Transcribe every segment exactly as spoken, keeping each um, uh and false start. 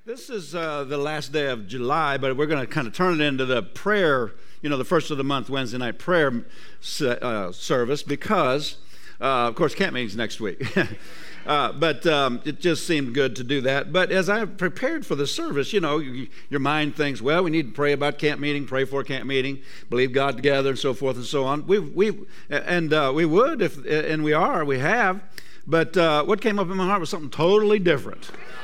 This is uh, the last day of July, but we're going to kind of turn it into the prayer, you know, the first of the month Wednesday night prayer uh, service because, uh, of course, camp meeting's next week. uh, but um, it just seemed good to do that. But as I prepared for the service, you know, you, your mind thinks, well, we need to pray about camp meeting, pray for camp meeting, believe God together, and so forth and so on. We we and uh, we would if and we are, we have. But uh, what came up in my heart was something totally different.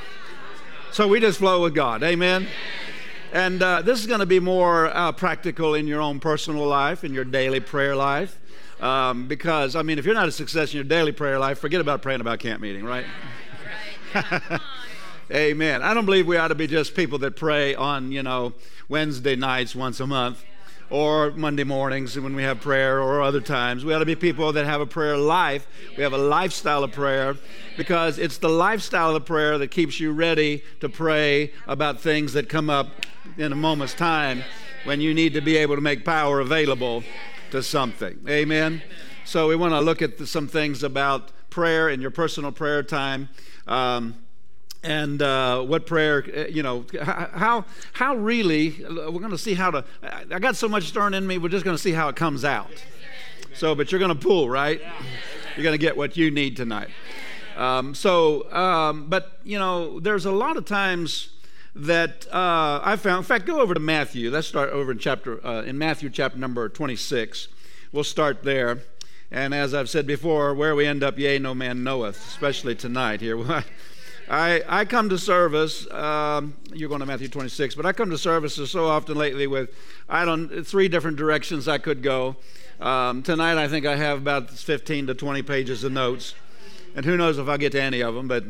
So we just flow with God, amen? And uh, this is going to be more uh, practical in your own personal life, in your daily prayer life. Um, because, I mean, if you're not a success in your daily prayer life, forget about praying about camp meeting, right? Right. Amen. I don't believe we ought to be just people that pray on, you know, Wednesday nights once a month. Or Monday mornings when we have prayer, or other times. We ought to be people that have a prayer life. We have a lifestyle of prayer, because it's the lifestyle of prayer that keeps you ready to pray about things that come up in a moment's time when you need to be able to make power available to something. Amen? So we want to look at some things about prayer in your personal prayer time. Um, And uh, what prayer, you know, how how really, we're going to see how to, I got so much stirring in me, we're just going to see how it comes out. So, but you're going to pull, right? You're going to get what you need tonight. Um, so, um, but, you know, there's a lot of times that uh, I found, in fact, go over to Matthew. Let's start over in chapter, uh, in Matthew chapter number twenty-six. We'll start there. And as I've said before, where we end up, yea, no man knoweth, especially tonight here. I, I come to service, um, you're going to Matthew twenty-six, but I come to services so often lately with, I don't, three different directions I could go. Um, tonight I think I have about fifteen to twenty pages of notes, and who knows if I'll get to any of them, but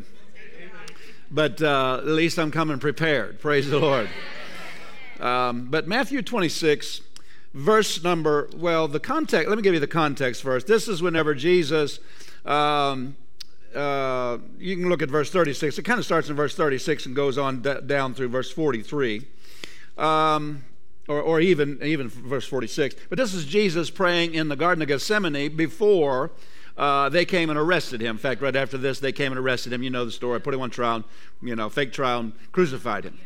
but uh, at least I'm coming prepared, praise the Lord. Um, but Matthew twenty-six, verse number, well, the context, let me give you the context first. This is whenever Jesus... Um, Uh, you can look at verse thirty-six. It kind of starts in verse thirty-six and goes on d- down through verse forty-three, um, or, or even even verse forty-six. But this is Jesus praying in the Garden of Gethsemane before uh, they came and arrested him. In fact, right after this, they came and arrested him. You know the story. Put him on trial, you know, fake trial, and crucified him.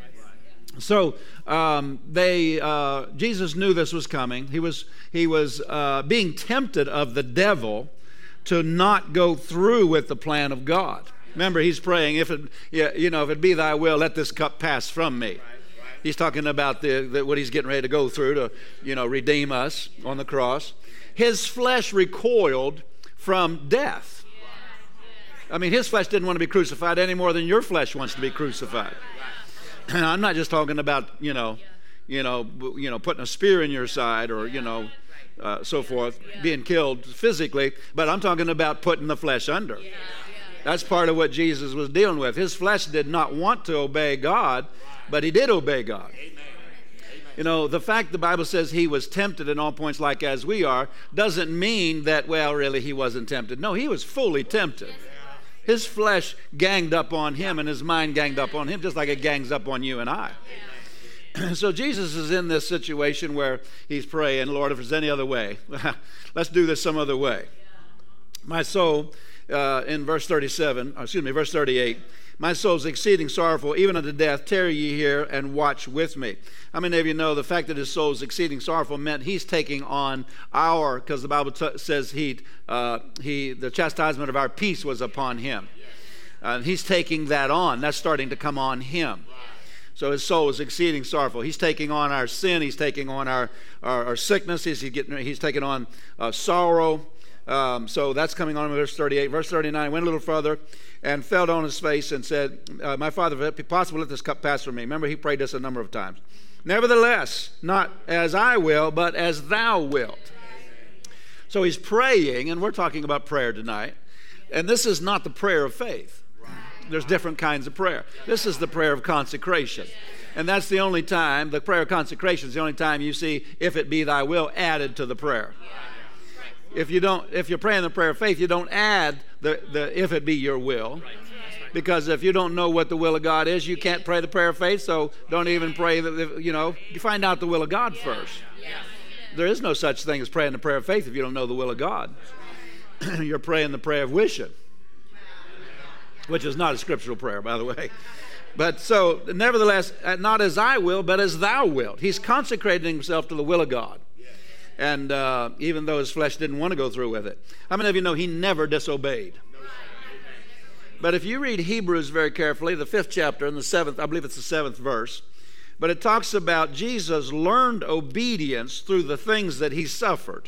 So um, they uh, Jesus knew this was coming. He was he was uh, being tempted of the devil to not go through with the plan of God. Remember, he's praying, if it, you know, if it be thy will, let this cup pass from me. He's talking about the, the what he's getting ready to go through to, you know, redeem us on the cross. His flesh recoiled from death. I mean, his flesh didn't want to be crucified any more than your flesh wants to be crucified. And I'm not just talking about, you know, you know, you know, putting a spear in your side, or, you know, Uh, so forth, being killed physically, but I'm talking about putting the flesh under. That's part of what Jesus was dealing with. His flesh did not want to obey God, but he did obey God. You know, the fact the Bible says he was tempted in all points like as we are doesn't mean that, well, really he wasn't tempted. No, he was fully tempted. His flesh ganged up on him, and his mind ganged up on him, just like it gangs up on you and I. So Jesus is in this situation where he's praying, Lord, if there's any other way, let's do this some other way. My soul, uh, in verse thirty-seven, or excuse me, verse thirty-eight, my soul is exceeding sorrowful, even unto death. Tarry ye here and watch with me. How many of you know the fact that his soul is exceeding sorrowful meant he's taking on our, because the Bible t- says he, uh, he, the chastisement of our peace was upon him. Uh, and he's taking that on. That's starting to come on him. So his soul is exceeding sorrowful. He's taking on our sin. He's taking on our, our, our sickness. He's, getting, he's taking on uh, sorrow. Um, so that's coming on in verse thirty-eight. Verse thirty-nine, went a little further and fell on his face and said, uh, my Father, if it be possible, let this cup pass from me. Remember, he prayed this a number of times. Nevertheless, not as I will, but as thou wilt. So he's praying, and we're talking about prayer tonight. And this is not the prayer of faith. There's different kinds of prayer. This is the prayer of consecration. And that's the only time, the prayer of consecration is the only time you see, if it be thy will, added to the prayer. If you don't, if you're praying the prayer of faith, you don't add the, the if it be your will. Because if you don't know what the will of God is, you can't pray the prayer of faith, so don't even pray, the, you know, you find out the will of God first. There is no such thing as praying the prayer of faith if you don't know the will of God. You're praying the prayer of wishing, which is not a scriptural prayer, by the way. But so, nevertheless, not as I will, but as thou wilt. He's consecrating himself to the will of God. And uh, even though his flesh didn't want to go through with it. How many of you know he never disobeyed? But if you read Hebrews very carefully, the fifth chapter and the seventh, I believe it's the seventh verse, but it talks about Jesus learned obedience through the things that he suffered.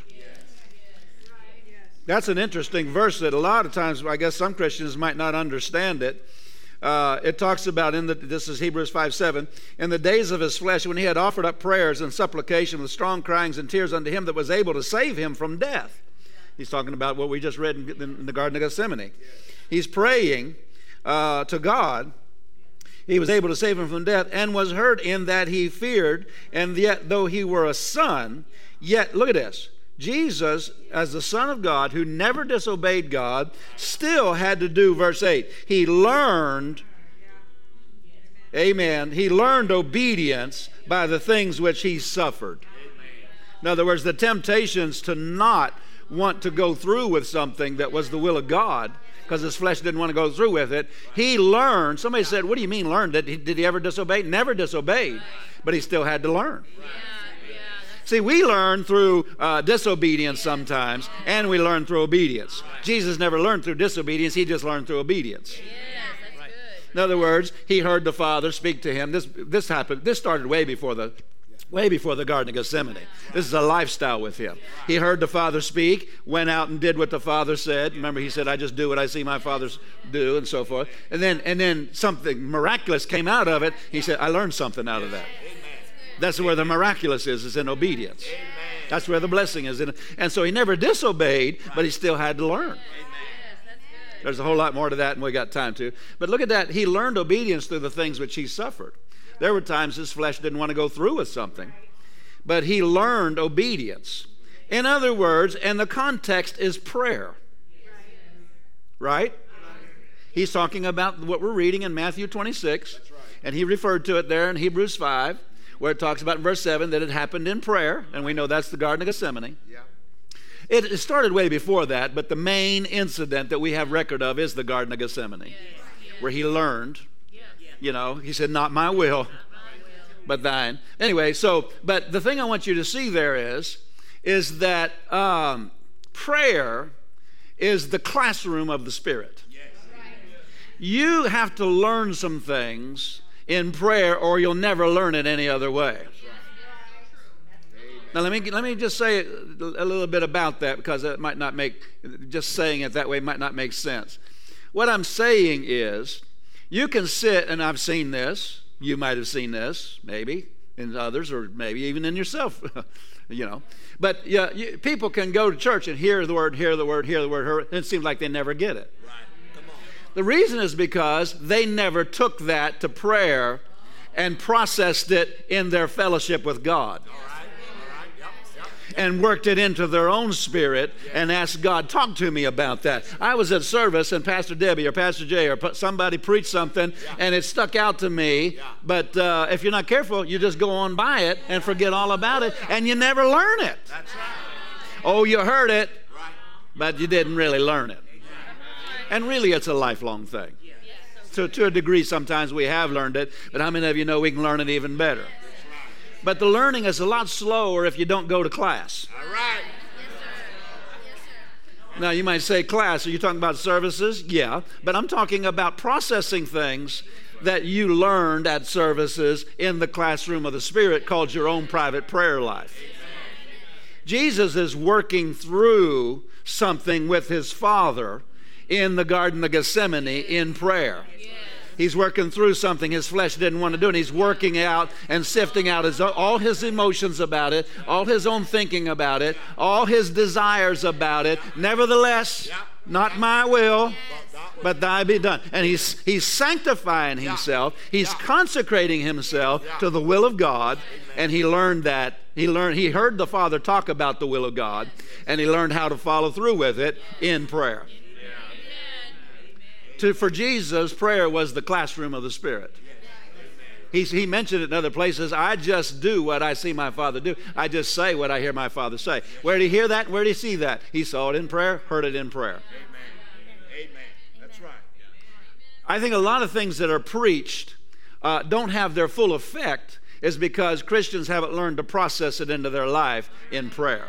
That's an interesting verse that a lot of times, I guess some Christians might not understand it. Uh, it talks about, in the, this is Hebrews five seven, in the days of his flesh, when he had offered up prayers and supplication with strong cryings and tears unto him that was able to save him from death. He's talking about what we just read in, in the Garden of Gethsemane. He's praying uh, to God. He was able to save him from death, and was heard in that he feared, and yet though he were a son, yet, look at this, Jesus, as the Son of God, who never disobeyed God, still had to do, verse eight, he learned, amen, he learned obedience by the things which he suffered. In other words, the temptations to not want to go through with something that was the will of God, because his flesh didn't want to go through with it, he learned. Somebody said, what do you mean learned? Did he, did he ever disobey? Never disobeyed, but he still had to learn. See, we learn through uh, disobedience sometimes, and we learn through obedience. Jesus never learned through disobedience. He just learned through obedience. Yes, that's good. In other words, he heard the Father speak to him. This this happened. This started way before the way before the Garden of Gethsemane. This is a lifestyle with him. He heard the Father speak, went out and did what the Father said. Remember, he said, I just do what I see my Father do, and so forth. And then, and then something miraculous came out of it. He said, I learned something out of that. That's where the miraculous is, is in obedience. Amen. That's where the blessing is. In, and so he never disobeyed, but he still had to learn. Amen. There's a whole lot more to that, and we got time to. But look at that. He learned obedience through the things which he suffered. There were times his flesh didn't want to go through with something, but he learned obedience. In other words, and the context is prayer. Right? He's talking about what we're reading in Matthew twenty-six, and he referred to it there in Hebrews five. Where it talks about in verse seven that it happened in prayer, and we know that's the Garden of Gethsemane. Yeah. It, it started way before that, but the main incident that we have record of is the Garden of Gethsemane, yes. Yes. Where he learned, yes. you know, he said, not my will, not my will, but thine. Anyway, so, but the thing I want you to see there is, is that um, prayer is the classroom of the Spirit. Yes. You have to learn some things in prayer, or you'll never learn it any other way. Now let me let me just say a little bit about that, because it might not make, just saying it that way might not make sense. What I'm saying is, you can sit, and I've seen this, you might have seen this, maybe, in others, or maybe even in yourself, you know. But yeah, you, people can go to church and hear the word, hear the word, hear the word, hear it, and it seems like they never get it. The reason is because they never took that to prayer and processed it in their fellowship with God. And worked it into their own spirit and asked God, talk to me about that. I was at service and Pastor Debbie or Pastor Jay or somebody preached something and it stuck out to me. But uh, if you're not careful, you just go on by it and forget all about it and you never learn it. Oh, you heard it, but you didn't really learn it. And really, it's a lifelong thing. So to a degree, sometimes we have learned it, but how many of you know we can learn it even better? But the learning is a lot slower if you don't go to class. All right. Now, you might say, class, are you talking about services? Yeah, but I'm talking about processing things that you learned at services in the classroom of the Spirit called your own private prayer life. Jesus is working through something with his Father in the Garden of Gethsemane in prayer. He's working through something his flesh didn't want to do, and he's working out and sifting out his, all his emotions about it, all his own thinking about it, all his desires about it. Nevertheless, not my will, but thy be done. And he's, he's sanctifying himself. He's consecrating himself to the will of God, and he learned that. He learned. He heard the Father talk about the will of God, and he learned how to follow through with it in prayer. To, for Jesus, prayer was the classroom of the Spirit. He's, he mentioned it in other places. I just do what I see my Father do. I just say what I hear my Father say. Where did he hear that? Where did he see that? He saw it in prayer, heard it in prayer. Amen. Amen. That's right. I think a lot of things that are preached uh, don't have their full effect is because Christians haven't learned to process it into their life in prayer.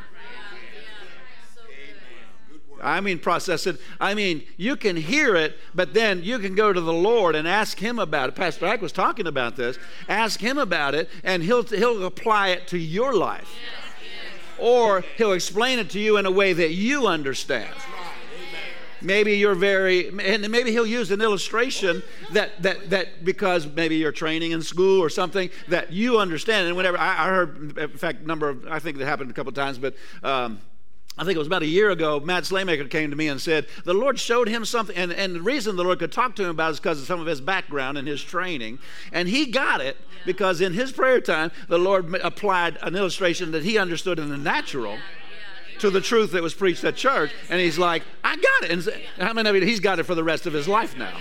I mean process it. I mean, you can hear it, but then you can go to the Lord and ask Him about it. Pastor Ike was talking about this. Ask Him about it, and He'll, he'll apply it to your life. Or He'll explain it to you in a way that you understand. Maybe you're very, and maybe He'll use an illustration that, that, that because maybe you're training in school or something that you understand. And whenever, I, I heard, in fact, number of, I think that happened a couple of times, but um, I think it was about a year ago, Matt Slaymaker came to me and said, the Lord showed him something, and, and the reason the Lord could talk to him about it is because of some of his background and his training. And he got it because in his prayer time, the Lord applied an illustration that he understood in the natural to the truth that was preached at church. And he's like, I got it. And how many of you, he's got it for the rest of his life now?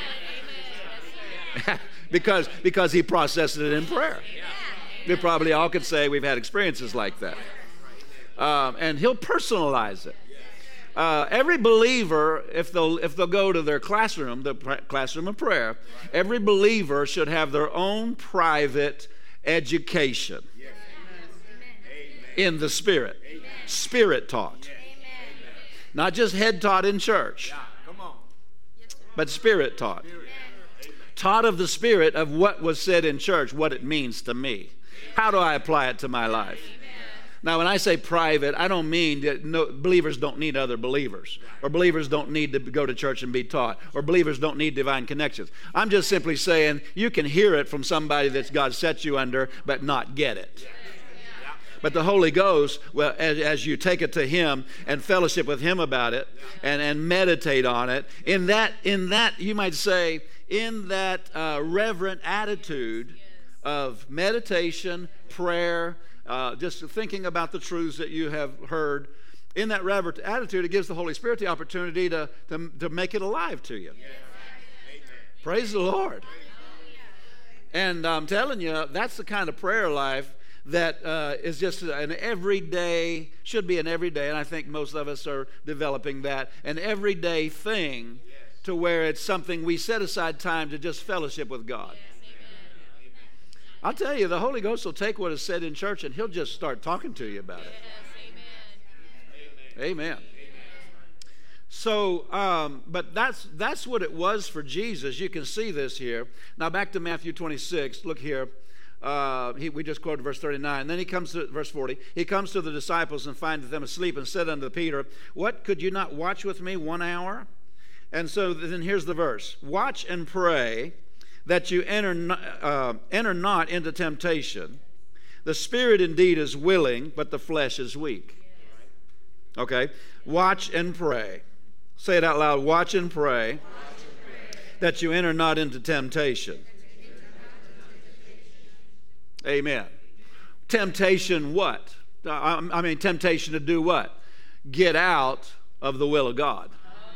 because, because he processed it in prayer. We probably all could say we've had experiences like that. Um, and He'll personalize it. Uh, every believer, if they'll if they'll go to their classroom, the pr- classroom of prayer, every believer should have their own private education in the Spirit, Spirit taught, not just head taught in church, but Spirit taught, taught of the Spirit of what was said in church, what it means to me. How do I apply it to my life? Now, when I say private, I don't mean that no, believers don't need other believers, or believers don't need to go to church and be taught, or believers don't need divine connections. I'm just simply saying you can hear it from somebody that God set you under, but not get it. But the Holy Ghost, well, as, as you take it to Him and fellowship with Him about it, and, and meditate on it, in that, in that, you might say, in that uh, reverent attitude of meditation, prayer, Uh, just thinking about the truths that you have heard, in that reverent attitude, it gives the Holy Spirit the opportunity to, to, to make it alive to you. Yes. Praise the Lord. And I'm telling you, that's the kind of prayer life that uh, is just an everyday, should be an everyday, and I think most of us are developing that, an everyday thing to where it's something we set aside time to just fellowship with God. I'll tell you, the Holy Ghost will take what is said in church and He'll just start talking to you about it. Yes, amen. Amen. Amen. So, um, but that's that's what it was for Jesus. You can see this here. Now back to Matthew twenty-six. Look here. Uh, he, we just quoted verse thirty-nine. Then he comes to verse forty. He comes to the disciples and findeth them asleep, and said unto Peter, what, could you not watch with me one hour? And so then here's the verse. Watch and pray that you enter, uh, enter not into temptation. The spirit indeed is willing, but the flesh is weak. Okay? Watch and pray. Say it out loud. Watch and pray, Watch and pray. That you enter not into temptation. Amen. Temptation what? I mean, temptation to do what? Get out of the will of God.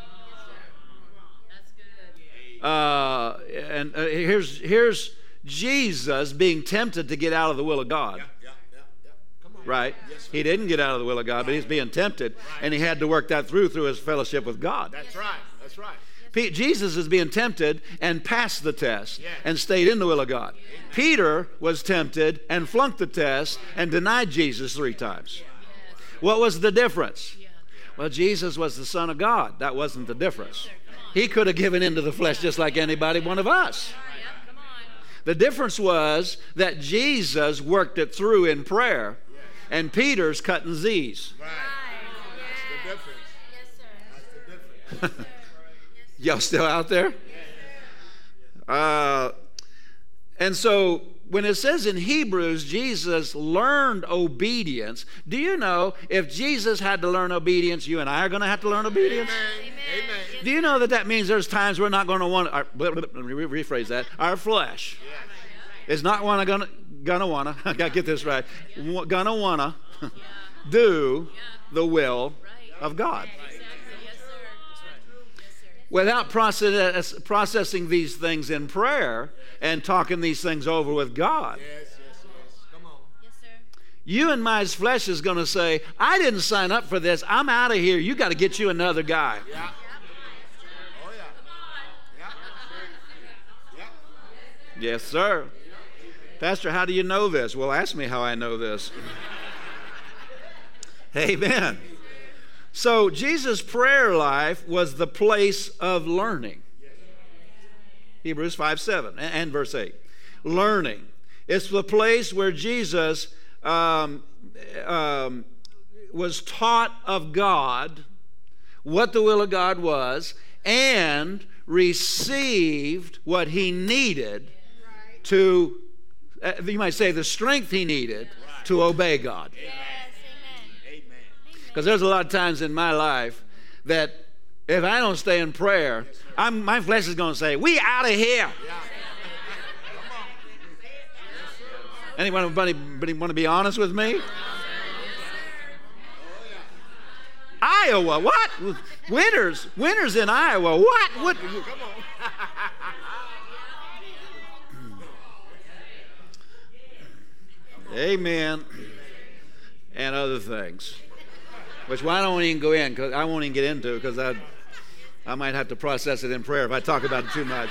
Uh, and uh, here's here's Jesus being tempted to get out of the will of God. Yeah, yeah, yeah, yeah. Come on. Right? Yes, he didn't get out of the will of God, but he's being tempted, right. And he had to work that through through his fellowship with God. That's right. That's right. P- Jesus is being tempted and passed the test, yeah. And stayed in the will of God. Yeah. Peter was tempted and flunked the test and denied Jesus three times. Yeah. What was the difference? Yeah. Well, Jesus was the Son of God. That wasn't the difference. He could have given into the flesh just like anybody, one of us. The difference was that Jesus worked it through in prayer, and Peter's cutting Z's. Right. That's the difference. Yes, sir. That's the difference. Y'all still out there? Uh, and so when it says in Hebrews, Jesus learned obedience, do you know if Jesus had to learn obedience, you and I are going to have to learn obedience? Amen. Amen. Do you know that that means there's times we're not going to want, our, let me rephrase that, our flesh is not wanna, gonna, gonna wanna, I got to get this right, gonna wanna do the will of God. Without process, processing these things in prayer and talking these things over with God. Yes, yes, yes. Come on. Yes, sir. You and my flesh is going to say, I didn't sign up for this. I'm out of here. You got to get you another guy. Yeah. Oh, yeah. Yeah. Yeah. Yes, sir. Pastor, how do you know this? Well, ask me how I know this. Amen. So Jesus' prayer life was the place of learning. Hebrews five seven and verse eight. Learning. It's the place where Jesus um, um, was taught of God, what the will of God was, and received what he needed to, uh, you might say, the strength he needed to obey God. Because there's a lot of times in my life that if I don't stay in prayer, I'm, my flesh is going to say, we out of here. Anyone want to be honest with me? Iowa, what? Winters, winters in Iowa, what? What? Amen. And other things, which well, I don't even go in because I won't even get into because I, I might have to process it in prayer if I talk about it too much.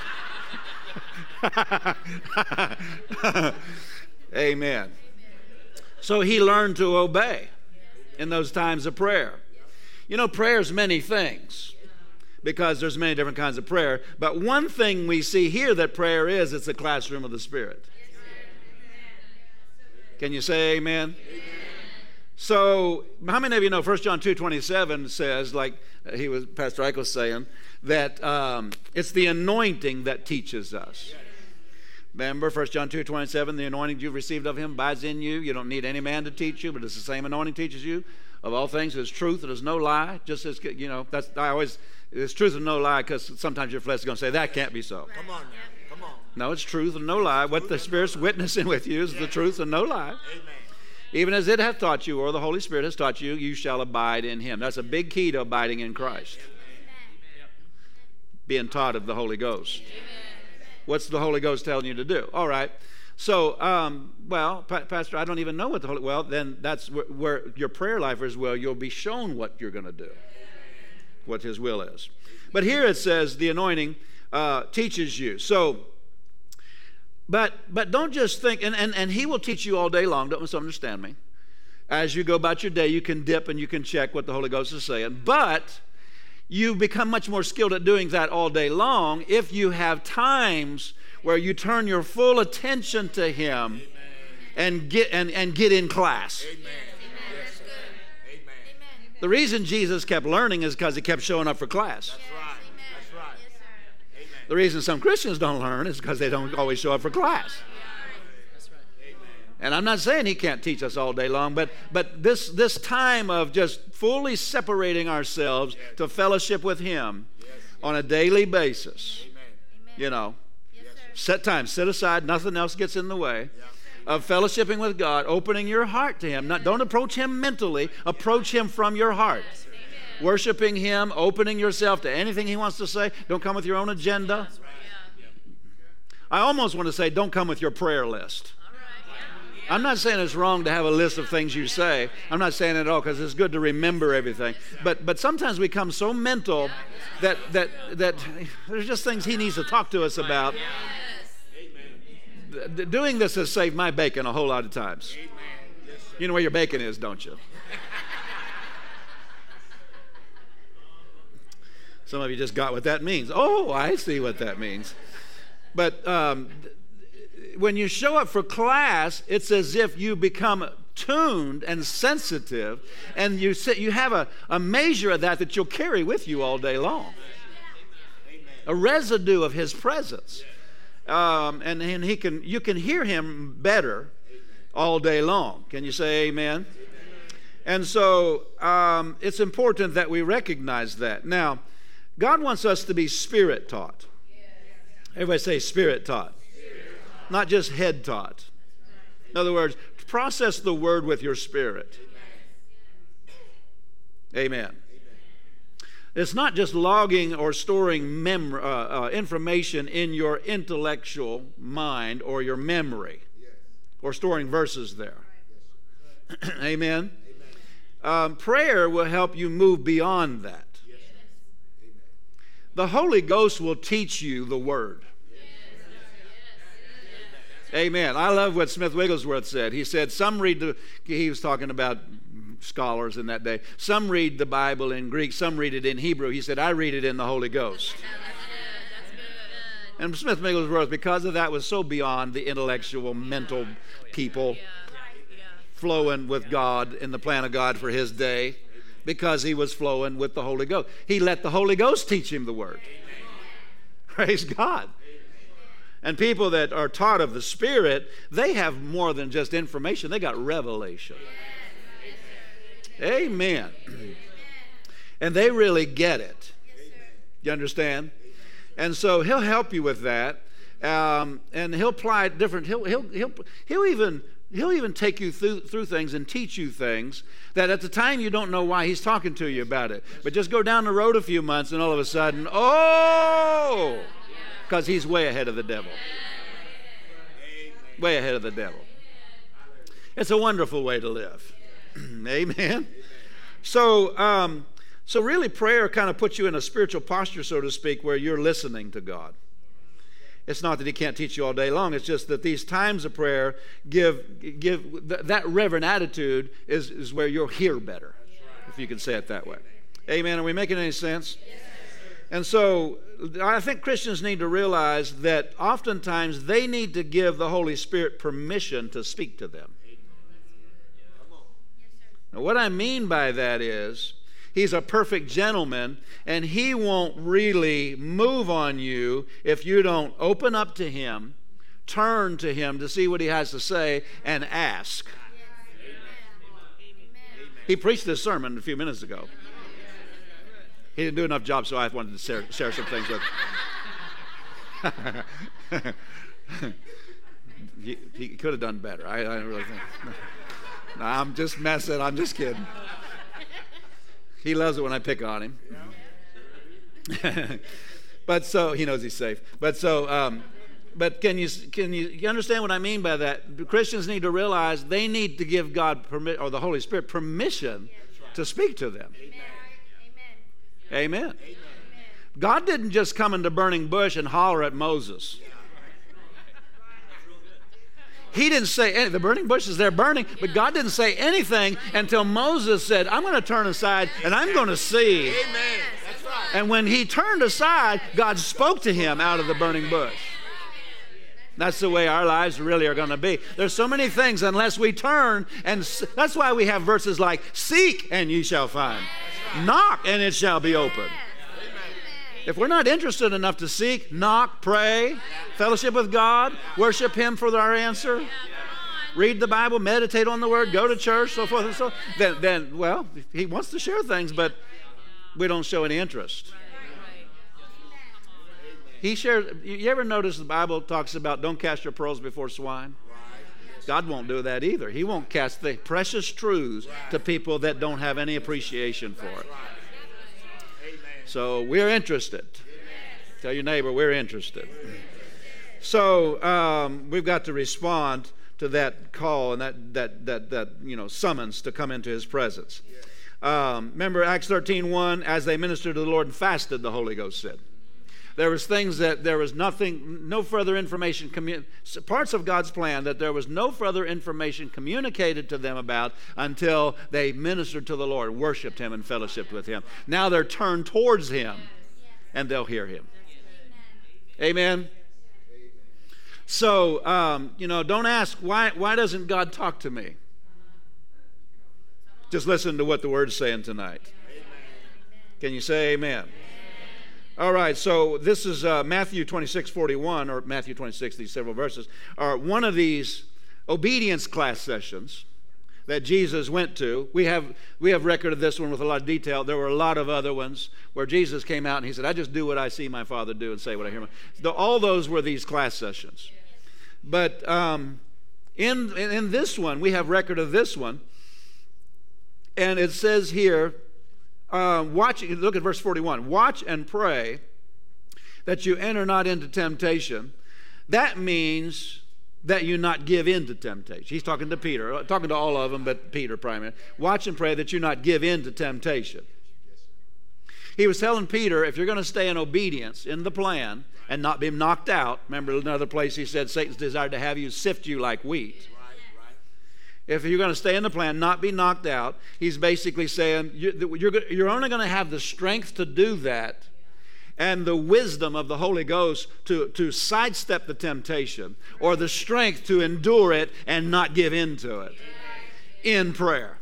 Amen. So he learned to obey in those times of prayer. You know, prayer is many things because there's many different kinds of prayer. But one thing we see here that prayer is, it's a classroom of the Spirit. Can you say amen? Amen. So how many of you know First John two twenty-seven says, like he was, Pastor Ike was saying, that um, it's the anointing that teaches us. Remember First John two twenty-seven, the anointing you've received of him abides in you. You don't need any man to teach you, but it's the same anointing teaches you. Of all things, there's truth, there's no lie. Just as, you know, that's, I always, there's truth and no lie because sometimes your flesh is going to say, that can't be so. Come on now. Come on. No, it's truth and no lie. What the Spirit's witnessing with you is the truth and no lie. Amen. Even as it hath taught you, or the Holy Spirit has taught you, you shall abide in him. That's a big key to abiding in Christ. Being taught of the Holy Ghost. What's the Holy Ghost telling you to do? All right. So, um, well, pa- Pastor, I don't even know what the Holy... Well, then that's where, where your prayer life is. Well, you'll be shown what you're going to do, what his will is. But here it says the anointing uh, teaches you. So, but but don't just think... And, and, and he will teach you all day long. Don't misunderstand me. As you go about your day, you can dip and you can check what the Holy Ghost is saying. But... you become much more skilled at doing that all day long if you have times where you turn your full attention to him. Amen. and get and, and get in class. Amen. Yes, Amen. The reason Jesus kept learning is because he kept showing up for class. That's right. That's right. Yes, Amen. The reason some Christians don't learn is because they don't always show up for class. That's right. Amen. And I'm not saying he can't teach us all day long, but but this this time of just fully separating ourselves yes. to fellowship with him yes. on a daily basis. Amen. You know, yes, set time, set aside, nothing else gets in the way Yeah. of fellowshipping with God, opening your heart to him. Not, don't approach him mentally, approach him from your heart. yes. Worshiping him, opening yourself to anything he wants to say. Don't come with your own agenda. I almost want to say don't come with your prayer list. I'm not saying it's wrong to have a list of things you say. I'm not saying it at all because it's good to remember everything. But but sometimes we become so mental that that that there's just things he needs to talk to us about. D- doing this has saved my bacon a whole lot of times. You know where your bacon is, don't you? Some of you just got what that means. Oh, I see what that means. But um, when you show up for class, it's as if you become tuned and sensitive, and you sit, you have a, a measure of that that you'll carry with you all day long. A residue of his presence. Um, and, and he can you can hear him better all day long. Can you say amen? And so um, it's important that we recognize that. Now, God wants us to be spirit taught. Everybody say spirit taught. Not just head taught. In other words, process the word with your spirit. Amen. It's not just logging or storing mem- uh, uh, information in your intellectual mind or your memory or storing verses there. Amen. Um, prayer will help you move beyond that. The Holy Ghost will teach you the word. Amen. I love what Smith Wigglesworth said. He said, some read the, he was talking about scholars in that day. Some read the Bible in Greek, some read it in Hebrew. He said, I read it in the Holy Ghost. And Smith Wigglesworth, because of that, was so beyond the intellectual, mental people flowing with God in the plan of God for his day, because he was flowing with the Holy Ghost. He let the Holy Ghost teach him the Word. Praise God. And people that are taught of the Spirit, they have more than just information. They got revelation. Amen. And they really get it. You understand? And so he'll help you with that. Um, and he'll apply different, he'll, he'll, he'll, he'll even... He'll even take you through, through things and teach you things that at the time you don't know why he's talking to you about it. But just go down the road a few months and all of a sudden, oh, because he's way ahead of the devil. Way ahead of the devil. It's a wonderful way to live. Amen. So, um, so really prayer kind of puts you in a spiritual posture, so to speak, where you're listening to God. It's not that he can't teach you all day long. It's just that these times of prayer give, give th- that reverent attitude is, is where you'll hear better, if you can say it that way. Amen. Are we making any sense? And so I think Christians need to realize that oftentimes they need to give the Holy Spirit permission to speak to them. Now, what I mean by that is, he's a perfect gentleman, and he won't really move on you if you don't open up to him, turn to him to see what he has to say, and ask. He preached this sermon a few minutes ago. He didn't do enough job, so I wanted to share, share some things with him. he, he could have done better. I, I really think. No, I'm just messing. I'm just kidding. He loves it when I pick on him. But so, he knows he's safe. But so, um, but can you can you, you understand what I mean by that? Christians need to realize they need to give God permit, or the Holy Spirit permission to speak to them. Amen. Amen. God didn't just come into burning bush and holler at Moses. He didn't say anything. The burning bush is there burning, but God didn't say anything until Moses said, I'm going to turn aside and I'm going to see. Amen. That's right. And when he turned aside, God spoke to him out of the burning bush. That's the way our lives really are going to be. There's so many things unless we turn, and that's why we have verses like, seek and ye shall find. Knock and it shall be opened. If we're not interested enough to seek, knock, pray, fellowship with God, worship him for our answer, read the Bible, meditate on the Word, go to church, so forth and so on, then, then, well, he wants to share things, but we don't show any interest. He shared, you ever notice the Bible talks about don't cast your pearls before swine? God won't do that either. He won't cast the precious truths to people that don't have any appreciation for it. So we're interested. Tell your neighbor we're interested. So um, we've got to respond to that call and that that that that you know summons to come into his presence. Um, remember Acts thirteen one, as they ministered to the Lord and fasted, the Holy Ghost said. There was things that there was nothing, no further information, commun- parts of God's plan that there was no further information communicated to them about until they ministered to the Lord, worshiped him, and fellowshiped with him. Now they're turned towards him, and they'll hear him. Amen? So, um, you know, don't ask, why, why doesn't God talk to me? Just listen to what the Word's saying tonight. Can you say amen? All right, so this is uh, Matthew twenty-six forty-one, or Matthew twenty-six, these several verses, are one of these obedience class sessions that Jesus went to. We have we have record of this one with a lot of detail. There were a lot of other ones where Jesus came out and he said, I just do what I see my Father do and say what I hear. My... The, all those were these class sessions. But um, in, in, in this one, we have record of this one, and it says here, Uh, watch, look at verse forty-one. Watch and pray that you enter not into temptation. That means that you not give in to temptation. He's talking to Peter, talking to all of them, but Peter primarily. Watch and pray that you not give in to temptation. He was telling Peter, if you're going to stay in obedience in the plan and not be knocked out, remember another place he said Satan's desired to have you sift you like wheat. If you're going to stay in the plan, not be knocked out, he's basically saying you're, you're only going to have the strength to do that and the wisdom of the Holy Ghost to, to sidestep the temptation, or the strength to endure it and not give in to it in prayer.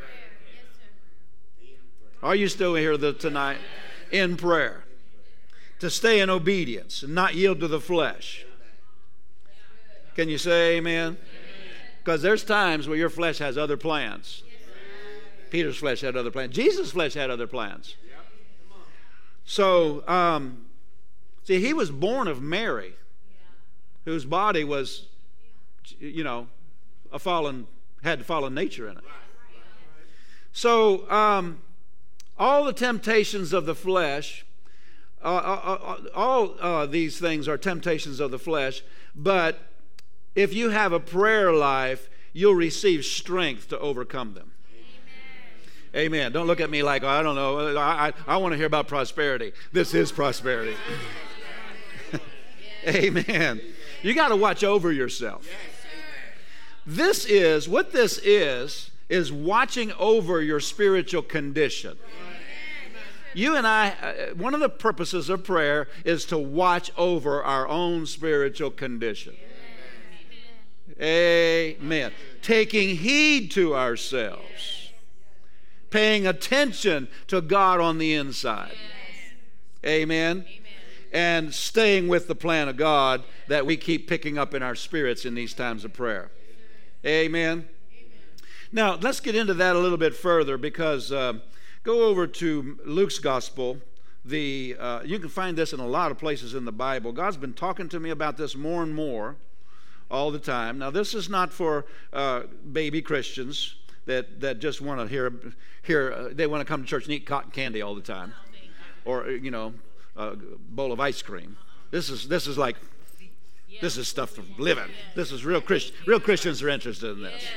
Are you still here tonight? In prayer. To stay in obedience and not yield to the flesh. Can you say amen? Because there's times where your flesh has other plans. Peter's flesh had other plans. Jesus' flesh had other plans. So, um, see, he was born of Mary, whose body was, you know, a fallen, had fallen nature in it. So, um, all the temptations of the flesh, uh, uh, uh, all uh, these things are temptations of the flesh, but if you have a prayer life, you'll receive strength to overcome them. Amen. Amen. Don't look at me like, oh, I don't know. I, I, I want to hear about prosperity. This is prosperity. Amen. You got to watch over yourself. This is, what this is, is watching over your spiritual condition. You and I, uh, one of the purposes of prayer is to watch over our own spiritual condition. Amen. Taking heed to ourselves. Paying attention to God on the inside. Amen. And staying with the plan of God that we keep picking up in our spirits in these times of prayer. Amen. Now, let's get into that a little bit further, because uh, go over to Luke's Gospel. The uh, you can find this in a lot of places in the Bible. God's been talking to me about this more and more all the time. Now, this is not for uh, baby Christians that, that just want to hear, hear uh, they want to come to church and eat cotton candy all the time, or, you know, a bowl of ice cream. This is this is like, this is stuff for living. This is real Christian. Real Christians are interested in this.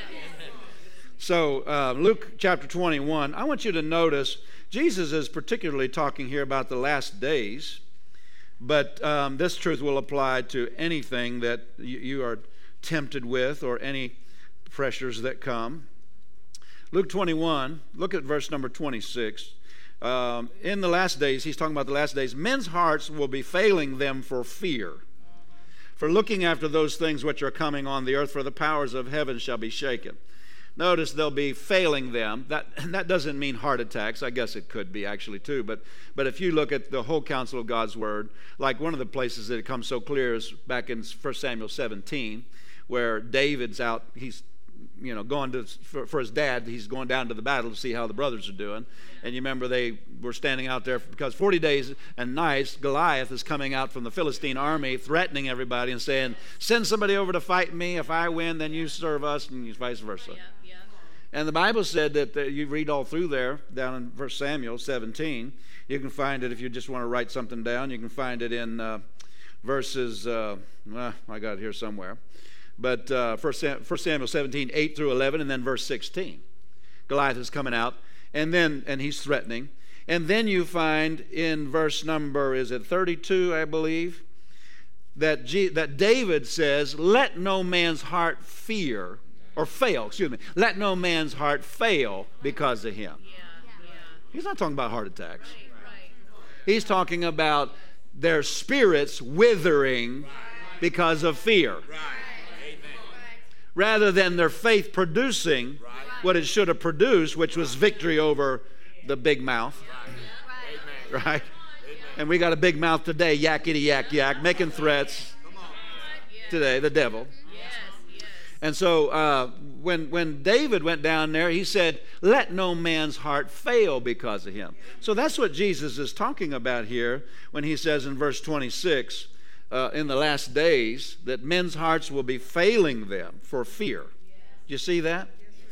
So, uh, Luke chapter twenty-one, I want you to notice Jesus is particularly talking here about the last days, but um, this truth will apply to anything that you, you are tempted with, or any pressures that come. Luke twenty-one, look at verse number twenty-six. Um, in the last days, he's talking about the last days, men's hearts will be failing them for fear, for looking after those things which are coming on the earth, for the powers of heaven shall be shaken. Notice they'll be failing them. That, that doesn't mean heart attacks. I guess it could be actually too. But, but if you look at the whole counsel of God's Word, like one of the places that it comes so clear is back in First Samuel seventeen, where David's out, he's you know going to for, for his dad, he's going down to the battle to see how the brothers are doing. And you remember they were standing out there because forty days and nights, Goliath is coming out from the Philistine army, threatening everybody and saying, send somebody over to fight me. If I win, then you serve us, and vice versa. Yeah. And the Bible said that uh, you read all through there, down in First Samuel seventeen. You can find it if you just want to write something down. You can find it in uh, verses, uh, well, I got it here somewhere. But uh, First Samuel seventeen, eight through eleven, and then verse sixteen. Goliath is coming out, and then and he's threatening. And then you find in verse number, is it thirty-two, I believe, that, G, that David says, let no man's heart fear, or fail, excuse me, let no man's heart fail because of him. Yeah, yeah. He's not talking about heart attacks. Right, right. He's talking about their spirits withering right. because of fear. Right. Rather than their faith producing right. what it should have produced, which was victory over the big mouth. Right? right? And we got a big mouth today, yakety yak yak, making threats today, the devil. And so uh, when, when David went down there, he said, let no man's heart fail because of him. So that's what Jesus is talking about here when he says in verse twenty-six, uh, in the last days, that men's hearts will be failing them for fear. Do you see that?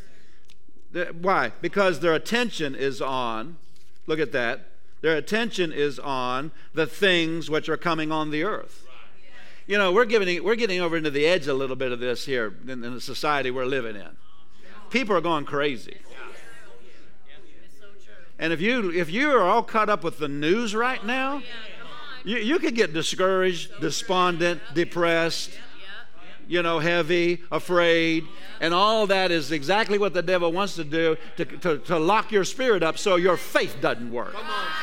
Why? Because their attention is on, look at that, their attention is on the things which are coming on the earth. You know, we're getting, we're getting over into the edge a little bit of this here in, in the society we're living in. People are going crazy. And if you if you are all caught up with the news right now, you, you could get discouraged, despondent, depressed, you know, heavy, afraid, and all that is exactly what the devil wants to do to, to, to lock your spirit up so your faith doesn't work.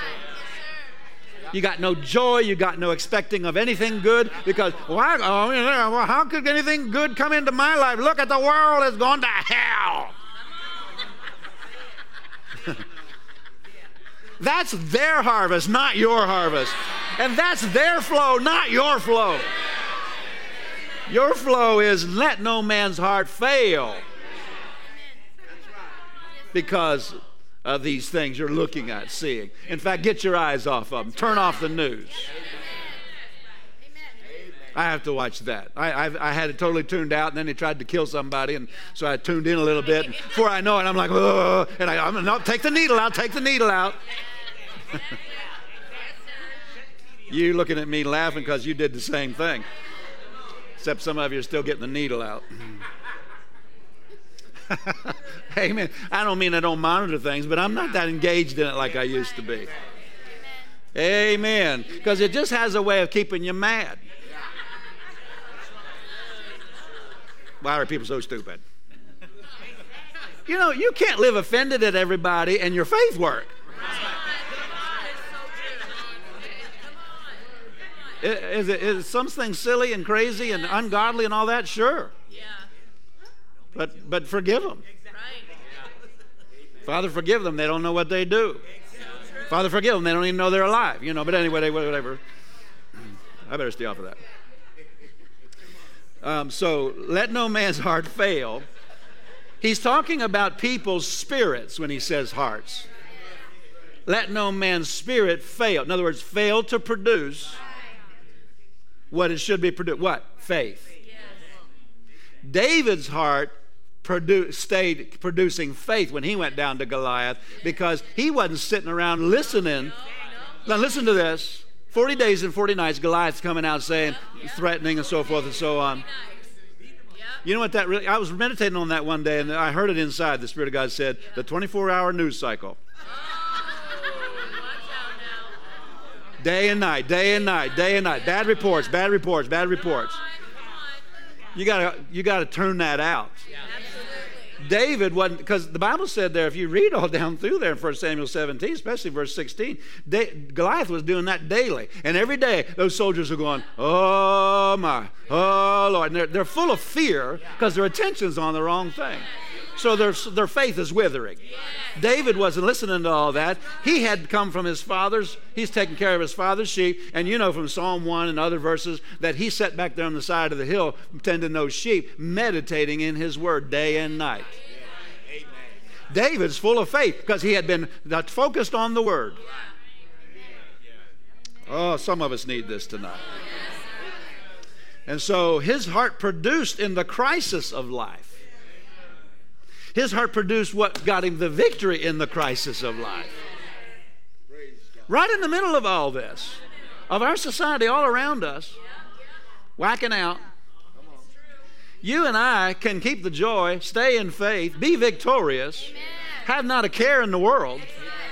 You got no joy, you got no expecting of anything good because, well, I, oh, you know, well, how could anything good come into my life? Look at the world, it's gone to hell. That's their harvest, not your harvest. And that's their flow, not your flow. Your flow is let no man's heart fail because of these things you're looking at, seeing. In fact, get your eyes off of them. Turn off the news. I have to watch that. I, I, I had it totally tuned out, and then he tried to kill somebody, and so I tuned in a little bit. And before I know it, I'm like, oh, and I, I'm going to take the needle out, take the needle out. You looking at me laughing because you did the same thing. Except some of you are still getting the needle out. Amen. I don't mean I don't monitor things, but I'm not that engaged in it like I used to be. Amen. Because it just has a way of keeping you mad. Why are people so stupid? You know, you can't live offended at everybody and your faith work. Is, it, is something silly and crazy and ungodly and all that? Sure. But but forgive them. Father, forgive them. They don't know what they do. Father, forgive them. They don't even know they're alive. You know. But anyway, whatever. I better stay off of that. Um, so let no man's heart fail. He's talking about people's spirits when he says hearts. Let no man's spirit fail. In other words, fail to produce what it should be produced. What? Faith. David's heart produ- stayed producing faith when he went down to Goliath because he wasn't sitting around listening. Now listen to this. forty days and forty nights, Goliath's coming out saying, threatening and so forth and so on. You know what that really, I was meditating on that one day and I heard it inside. The Spirit of God said, the twenty-four hour news cycle. Day and night, day and night, day and night. Bad reports, bad reports, bad reports. You gotta, you gotta turn that out. David wasn't, because the Bible said there, if you read all down through there in First Samuel seventeen, especially verse sixteen, da- Goliath was doing that daily. And every day, those soldiers are going, oh my, oh Lord. And they're, they're full of fear because their attention's on the wrong thing. So their, their faith is withering. David wasn't listening to all that. He had come from his father's, he's taking care of his father's sheep. And you know from Psalm one and other verses that he sat back there on the side of the hill tending those sheep, meditating in his word day and night. Amen. David's full of faith because he had been focused on the word. Oh, some of us need this tonight. And so his heart produced in the crisis of life. His heart produced what got him the victory in the crisis of life. Right in the middle of all this, of our society all around us, whacking out. You and I can keep the joy, stay in faith, be victorious, have not a care in the world.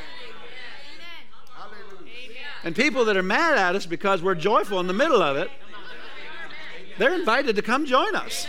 And people that are mad at us because we're joyful in the middle of it, they're invited to come join us.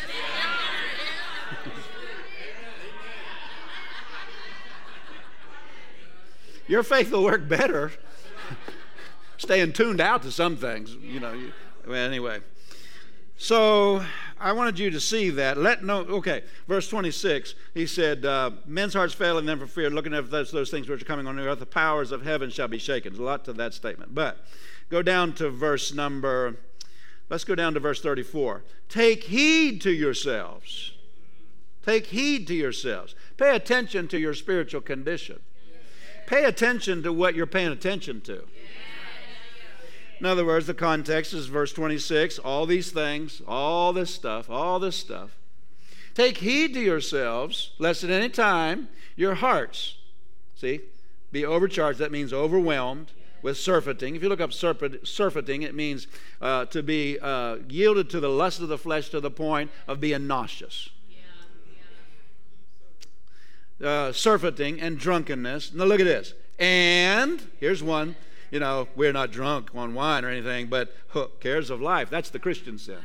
Your faith will work better staying tuned out to some things, you know. You, well, anyway. So I wanted you to see that. Let no, okay, verse twenty-six, he said, uh, men's hearts fail and them for fear, looking at those, those things which are coming on the earth, the powers of heaven shall be shaken. There's a lot to that statement. But go down to verse number, let's go down to verse thirty-four. Take heed to yourselves. Take heed to yourselves. Pay attention to your spiritual condition. Pay attention to what you're paying attention to. In other words, the context is verse twenty-six, all these things, all this stuff, all this stuff. Take heed to yourselves, lest at any time your hearts, see, be overcharged. That means overwhelmed with surfeiting. If you look up surfeiting, it means uh, to be uh, yielded to the lust of the flesh to the point of being nauseous. Uh, surfeiting and drunkenness. Now look at this. And here's one, you know, we're not drunk on wine or anything, but huh, cares of life. That's the Christian sin.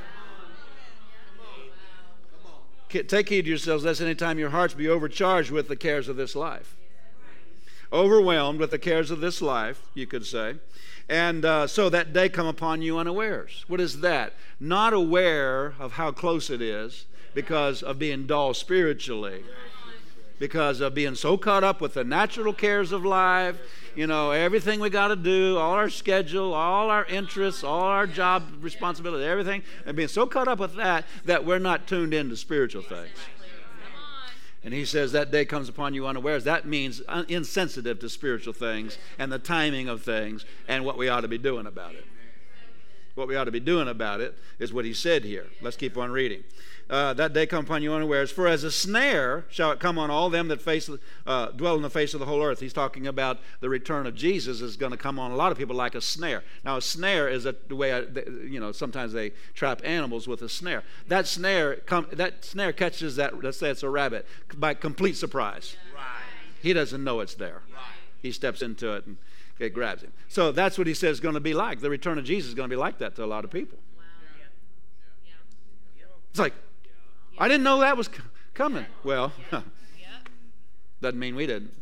Take heed to yourselves, lest any time your hearts be overcharged with the cares of this life. Overwhelmed with the cares of this life, you could say. And uh, so that day come upon you unawares. What is that? Not aware of how close it is because of being dull spiritually. Because of being so caught up with the natural cares of life, you know, everything we got to do, all our schedule, all our interests, all our job responsibility, everything, and being so caught up with that that we're not tuned into spiritual things. And he says that day comes upon you unawares. That means insensitive to spiritual things and the timing of things and what we ought to be doing about it. What we ought to be doing about it is what he said here. Let's keep on reading. Uh, that day come upon you unawares. For as a snare shall it come on all them that face, uh, dwell in the face of the whole earth. He's talking about the return of Jesus is going to come on a lot of people like a snare. Now, a snare is a, the way, I, you know, sometimes they trap animals with a snare. That snare, come, that snare catches that, let's say it's a rabbit, by complete surprise. Right. He doesn't know it's there. Right. He steps into it and it grabs him. So that's what he says is going to be like. The return of Jesus is going to be like that to a lot of people. Wow. It's like, I didn't know that was coming. Well, doesn't mean we didn't.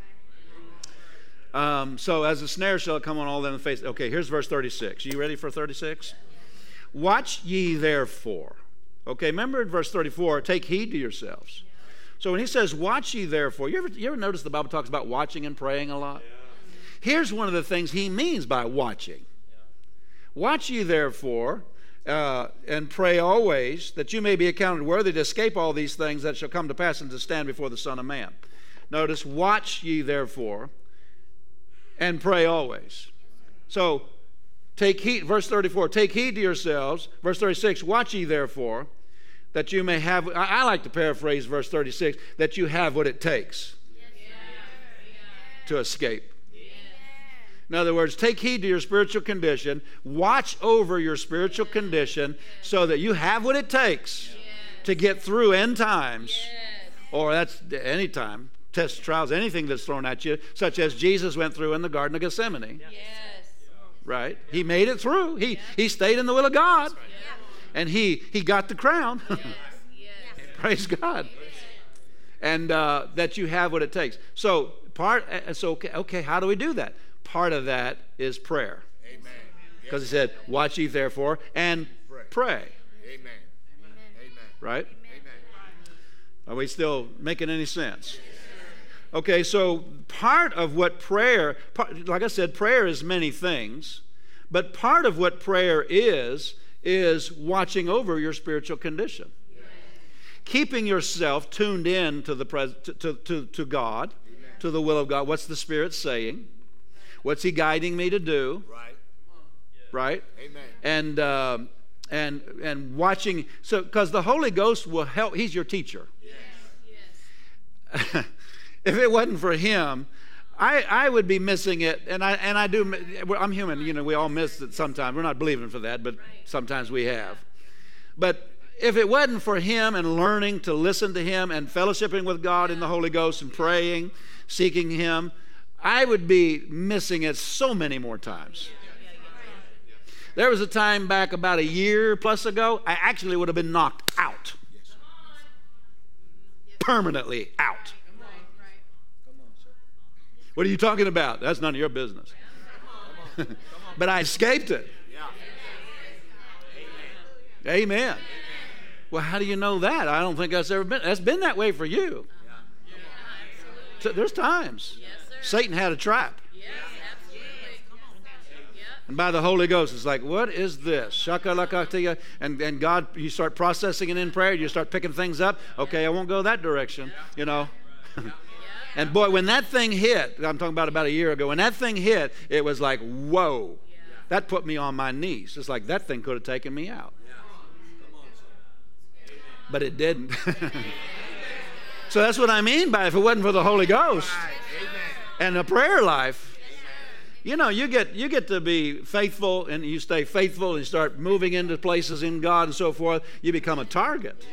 Um, so as a snare shall come on all them in the face. Okay, here's verse thirty-six. You ready for thirty-six? Watch ye therefore. Okay, remember in verse thirty-four, take heed to yourselves. So when he says, watch ye therefore, you ever, you ever notice the Bible talks about watching and praying a lot? Here's one of the things he means by watching. Watch ye therefore, uh, and pray always, that you may be accounted worthy to escape all these things that shall come to pass and to stand before the Son of Man. Notice, watch ye therefore, and pray always. So, take heed, verse thirty-four, take heed to yourselves. Verse thirty-six, watch ye therefore, that you may have, I, I like to paraphrase verse thirty-six, that you have what it takes to escape. In other words, take heed to your spiritual condition. Watch over your spiritual condition so that you have what it takes yes. to get through end times. Yes. Or that's any time, tests, trials, anything that's thrown at you, such as Jesus went through in the Garden of Gethsemane. Yes. Right? He made it through. He, yes. he stayed in the will of God. Right. And he, he got the crown. Yes. Yes. Praise God. And uh, that you have what it takes. So, part, so okay, okay, how do we do that? Part of that is prayer. Amen. Because he said, watch ye therefore and pray. pray. Amen. Amen. Right? Amen. Are we still making any sense? Okay, so part of what prayer, part, like I said, prayer is many things, but part of what prayer is, is watching over your spiritual condition. Keeping yourself tuned in to, the pres- to, to, to, to God, Amen. To the will of God. What's the Spirit saying? What's he guiding me to do? Right. Right? Amen. And uh, and and watching, so because the Holy Ghost will help. He's your teacher. Yes. Yes. If it wasn't for him, I I would be missing it. And I and I do. I'm human. You know, we all miss it sometimes. We're not believing for that, but sometimes we have. But if it wasn't for him and learning to listen to him and fellowshipping with God in the Holy Ghost and praying, seeking him, I would be missing it so many more times. There was a time back about a year plus ago, I actually would have been knocked out. Permanently out. What are you talking about? That's none of your business. But I escaped it. Amen. Well, how do you know that? I don't think that's ever been. That's been that way for you. So there's times. Satan had a trap. Yes, absolutely. And by the Holy Ghost, it's like, what is this? Shakalakatiya. And, and God, you start processing it in prayer. You start picking things up. Okay, I won't go that direction, you know. And boy, when that thing hit, I'm talking about about a year ago, when that thing hit, it was like, whoa. That put me on my knees. It's like that thing could have taken me out. But it didn't. So that's what I mean by if it wasn't for the Holy Ghost. And a prayer life, you know, you get you get to be faithful, and you stay faithful, and you start moving into places in God and so forth. You become a target.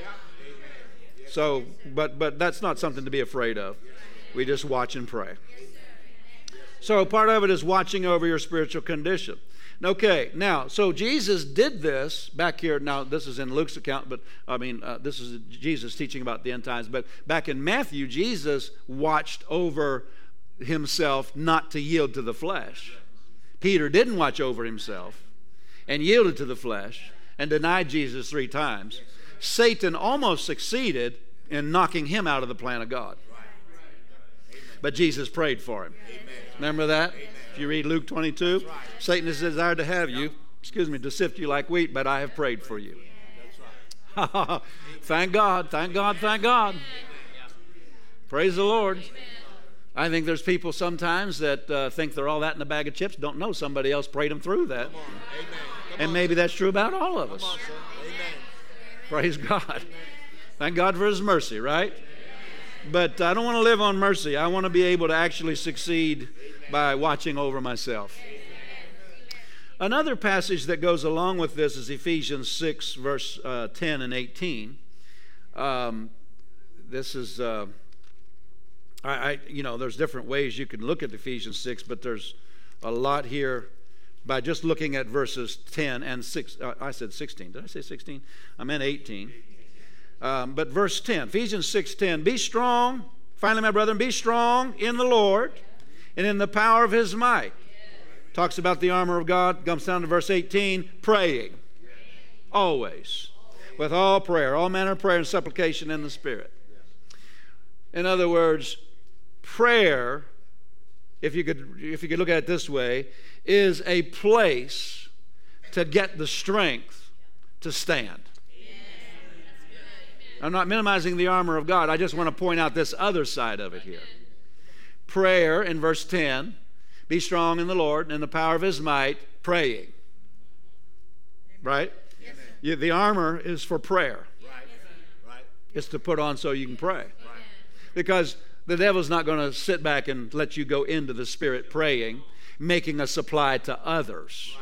So, but but that's not something to be afraid of. We just watch and pray. So part of it is watching over your spiritual condition. Okay, now, so Jesus did this back here. Now, this is in Luke's account, but I mean, uh, this is Jesus teaching about the end times. But back in Matthew, Jesus watched over himself not to yield to the flesh. Peter didn't watch over himself and yielded to the flesh and denied Jesus three times. Satan almost succeeded in knocking him out of the plan of God. But Jesus prayed for him. Remember that? If you read Luke twenty-two, Satan has desired to have you, excuse me, to sift you like wheat, but I have prayed for you. Thank God, thank God, thank God. Praise the Lord. I think there's people sometimes that uh, think they're all that in a bag of chips, don't know somebody else prayed them through that. And maybe that's true about all of us. Praise God. Thank God for His mercy, right? But I don't want to live on mercy. I want to be able to actually succeed by watching over myself. Another passage that goes along with this is Ephesians six, verse uh, ten and eighteen. Um, this is, uh, I, I, you know, there's different ways you can look at Ephesians six, but there's a lot here by just looking at verses ten and six. Uh, I said sixteen. Did I say sixteen? I meant eighteen. Um, but verse ten, Ephesians six ten, be strong, finally my brethren, be strong in the Lord and in the power of His might. Talks about the armor of God, comes down to verse eighteen, praying, always, with all prayer, all manner of prayer and supplication in the Spirit. In other words, prayer, if you could, if you could look at it this way, is a place to get the strength to stand. I'm not minimizing the armor of God. I just want to point out this other side of it here. Prayer in verse ten, be strong in the Lord and in the power of His might, praying. Right? Yes. You, the armor is for prayer. Right. Right. It's to put on so you can pray. Right. Because the devil's not going to sit back and let you go into the Spirit praying, making a supply to others.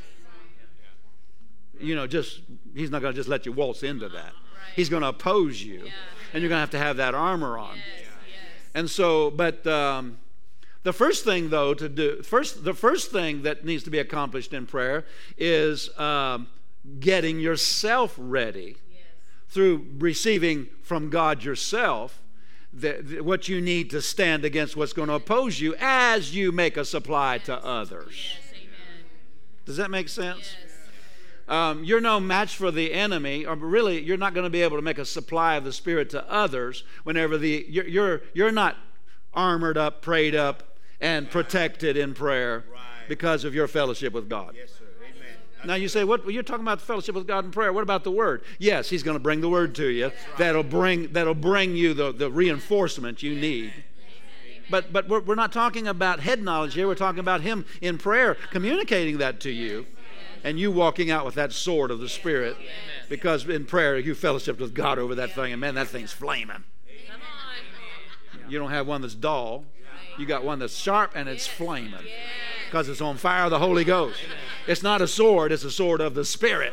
Right. You know, just he's not going to just let you waltz into that. He's going to oppose you, yeah. And you're going to have to have that armor on. Yes, yes. And so, but um, the first thing, though, to do, first, the first thing that needs to be accomplished in prayer is um, getting yourself ready, yes. Through receiving from God yourself the, the, what you need to stand against what's going to oppose you as you make a supply yes. to others. Yes, amen. Does that make sense? Yes. Um, you're no match for the enemy, or really, you're not going to be able to make a supply of the Spirit to others whenever the you're you're, you're not armored up, prayed up, and protected in prayer right. because of your fellowship with God. Yes, sir. Amen. Now you say, "What? Well, you're talking about fellowship with God in prayer. What about the Word?" Yes, He's going to bring the Word to you. Right. That'll bring that'll bring you the, the reinforcement you need. Amen. But but we're, we're not talking about head knowledge here. We're talking about Him in prayer communicating that to you. And you walking out with that sword of the Spirit, because in prayer you fellowshiped with God over that thing, and man, that thing's flaming. You don't have one that's dull. You got one that's sharp and it's flaming, because it's on fire of the Holy Ghost. It's not a sword, it's a sword of the Spirit.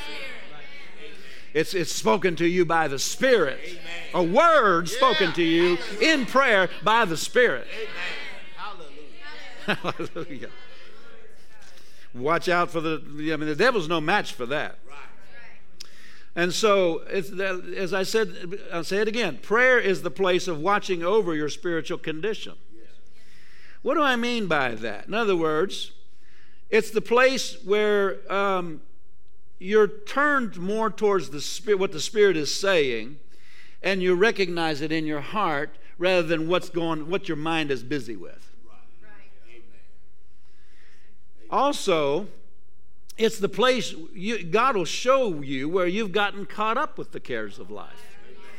It's, it's spoken to you by the Spirit. A word spoken to you in prayer by the Spirit. Hallelujah. Hallelujah. Watch out for the, I mean, the devil's no match for that. Right. And so, it's, as I said, I'll say it again, prayer is the place of watching over your spiritual condition. Yes. What do I mean by that? In other words, it's the place where um, you're turned more towards the Spirit, what the Spirit is saying, and you recognize it in your heart rather than what's going, what your mind is busy with. Also, it's the place you, God will show you where you've gotten caught up with the cares of life.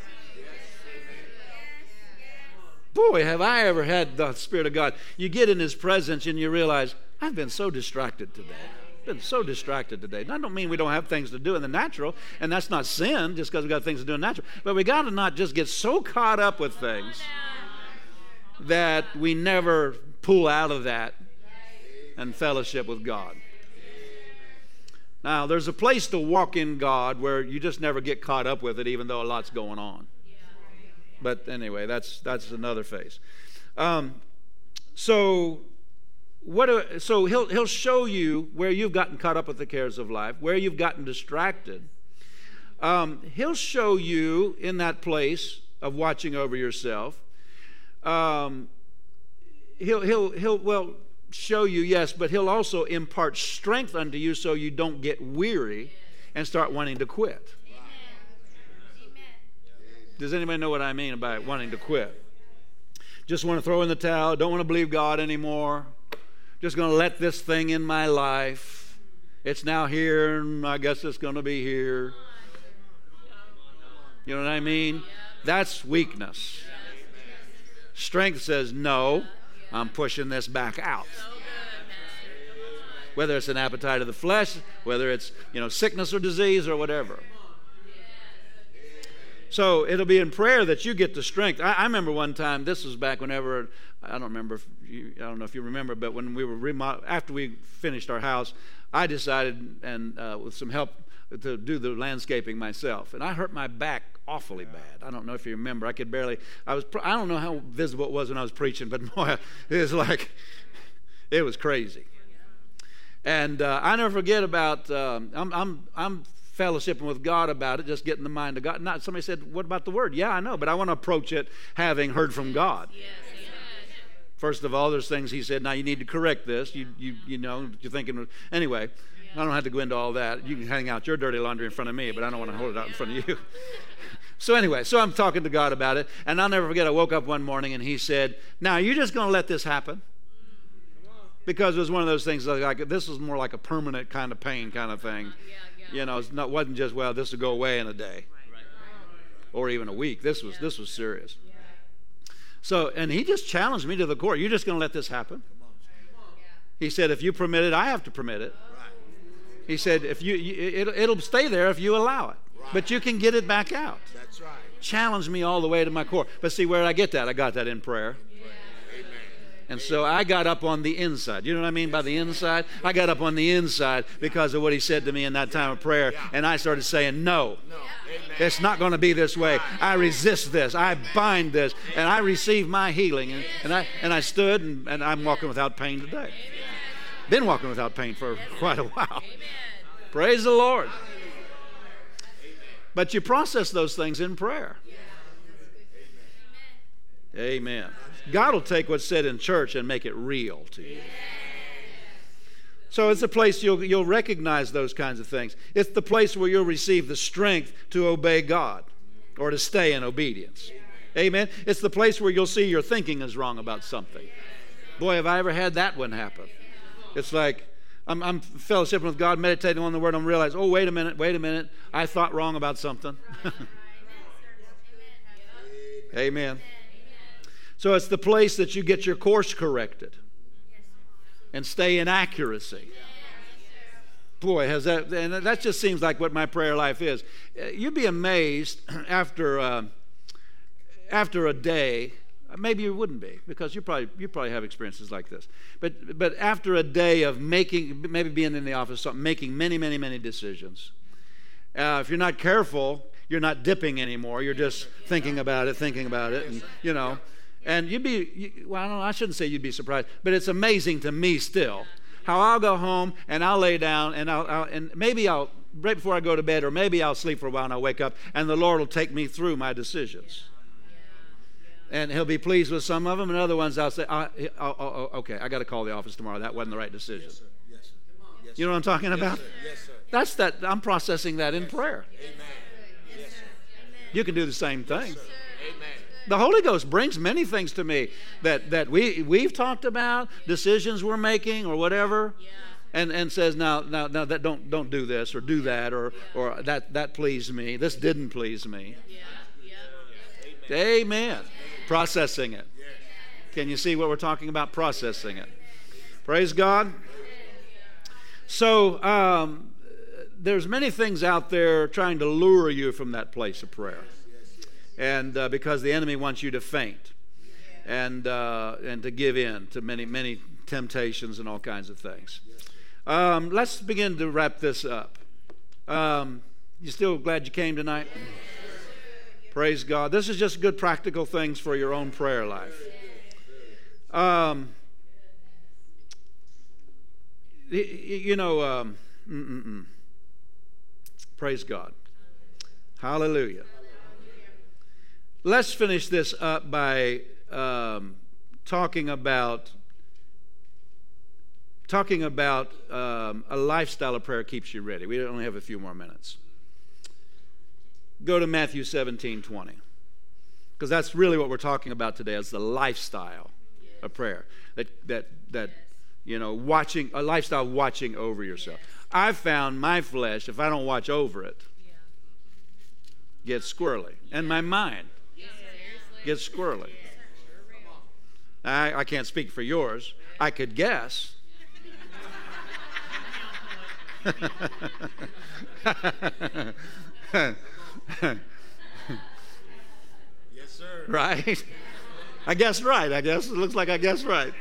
Boy, have I ever had the Spirit of God. You get in His presence and you realize, I've been so distracted today. I've been so distracted today. And I don't mean we don't have things to do in the natural, and that's not sin just because we've got things to do in the natural. But we got to not just get so caught up with things that we never pull out of that and fellowship with God. Now, there's a place to walk in God where you just never get caught up with it, even though a lot's going on. But anyway, that's that's another phase. Um, so what do, so he'll, he'll show you where you've gotten caught up with the cares of life, where you've gotten distracted. Um, he'll show you in that place of watching over yourself. Um, he'll, he'll, he'll, well, show you, yes, but he'll also impart strength unto you so you don't get weary and start wanting to quit. Does anybody know what I mean by wanting to quit? Just want to throw in the towel, don't want to believe God anymore. Just going to let this thing in my life. It's now here, and I guess it's going to be here. You know what I mean? That's weakness. Strength says, no, I'm pushing this back out. Whether it's an appetite of the flesh, whether it's, you know, sickness or disease or whatever. So it'll be in prayer that you get the strength. I, I remember one time, this was back whenever, I don't remember, if you, I don't know if you remember, but when we were remodel, after we finished our house, I decided, and uh, with some help, to do the landscaping myself. And I hurt my back awfully bad. I don't know if you remember. I could barely, I was, I don't know how visible it was when I was preaching, but boy, it was like, it was crazy. And uh, I never forget about, um, I'm, I'm, I'm fellowshipping with God about it, just getting the mind of God. Not somebody said, what about the word? Yeah, I know, but I want to approach it having heard from God. Yes, yes. First of all, there's things he said, now you need to correct this. You you you know, you're thinking, anyway, I don't have to go into all that. You can hang out your dirty laundry in front of me, but I don't want to hold it out in front of you. So anyway, so I'm talking to God about it, and I'll never forget, I woke up one morning and he said, now you're just going to let this happen? Because it was one of those things, like this was more like a permanent kind of pain kind of thing. You know, it wasn't just, well, this will go away in a day or even a week. This was this was serious. So, and he just challenged me to the core. You're just going to let this happen? He said, if you permit it, I have to permit it. He said, if you, you it, it'll stay there if you allow it, but you can get it back out. That's right. Challenged me all the way to my core. But see, where did I get that? I got that in prayer. And so I got up on the inside. You know what I mean by the inside? I got up on the inside because of what he said to me in that time of prayer. And I started saying, no, it's not going to be this way. I resist this. I bind this. And I receive my healing. And, and, I, and I stood, and, and I'm walking without pain today. Been walking without pain for quite a while. Praise the Lord. But you process those things in prayer. Amen. God will take what's said in church and make it real to you. So it's a place you'll, you'll recognize those kinds of things. It's the place where you'll receive the strength to obey God or to stay in obedience. Amen. It's the place where you'll see your thinking is wrong about something. Boy, have I ever had that one happen. It's like I'm, I'm fellowshipping with God, meditating on the Word, and realize, oh, wait a minute, wait a minute. I thought wrong about something. Amen. So it's the place that you get your course corrected and stay in accuracy. Boy, has that, and that just seems like what my prayer life is. You'd be amazed after uh, after a day. Maybe you wouldn't be, because you probably you probably have experiences like this. But but after a day of making, maybe being in the office, something, making many many many decisions. Uh, if you're not careful, you're not dipping anymore. You're just thinking about it, thinking about it, and you know. And you'd be, you, well, I don't know, I shouldn't say you'd be surprised, but it's amazing to me still how I'll go home and I'll lay down and I'll, I'll and maybe I'll, right before I go to bed, or maybe I'll sleep for a while and I'll wake up and the Lord will take me through my decisions. And he'll be pleased with some of them, and other ones I'll say, oh, oh, oh, okay, I got to call the office tomorrow. That wasn't the right decision. Yes, sir. Yes, sir. Yes, you know what I'm talking yes, about? Sir. Yes, sir. That's that, I'm processing that in yes, prayer. Amen. Yes, sir. You can do the same thing. Yes, amen. The Holy Ghost brings many things to me that, that we, we've talked about, decisions we're making or whatever, and, and says, now, now, now that don't, don't do this or do that, or, or that, that pleased me. This didn't please me. Amen. Processing it. Can you see what we're talking about? Processing it. Praise God. So um, there's many things out there trying to lure you from that place of prayer. And uh, because the enemy wants you to faint and uh, and to give in to many, many temptations and all kinds of things. Um, let's begin to wrap this up. Um, you still glad you came tonight? Praise God. This is just good practical things for your own prayer life. Um, you know, um, mm-mm-mm. Praise God. Hallelujah. Let's finish this up by um, talking about talking about um, a lifestyle of prayer keeps you ready. We only have a few more minutes. Go to Matthew seventeen twenty, because that's really what we're talking about today. It's the lifestyle of prayer. That that that you know, watching a lifestyle of watching over yourself. I've found my flesh, if I don't watch over it, gets squirrely, and my mind gets squirrely. I, I can't speak for yours. I could guess. Yes, sir. Right? I guess right. I guess it looks like I guess right.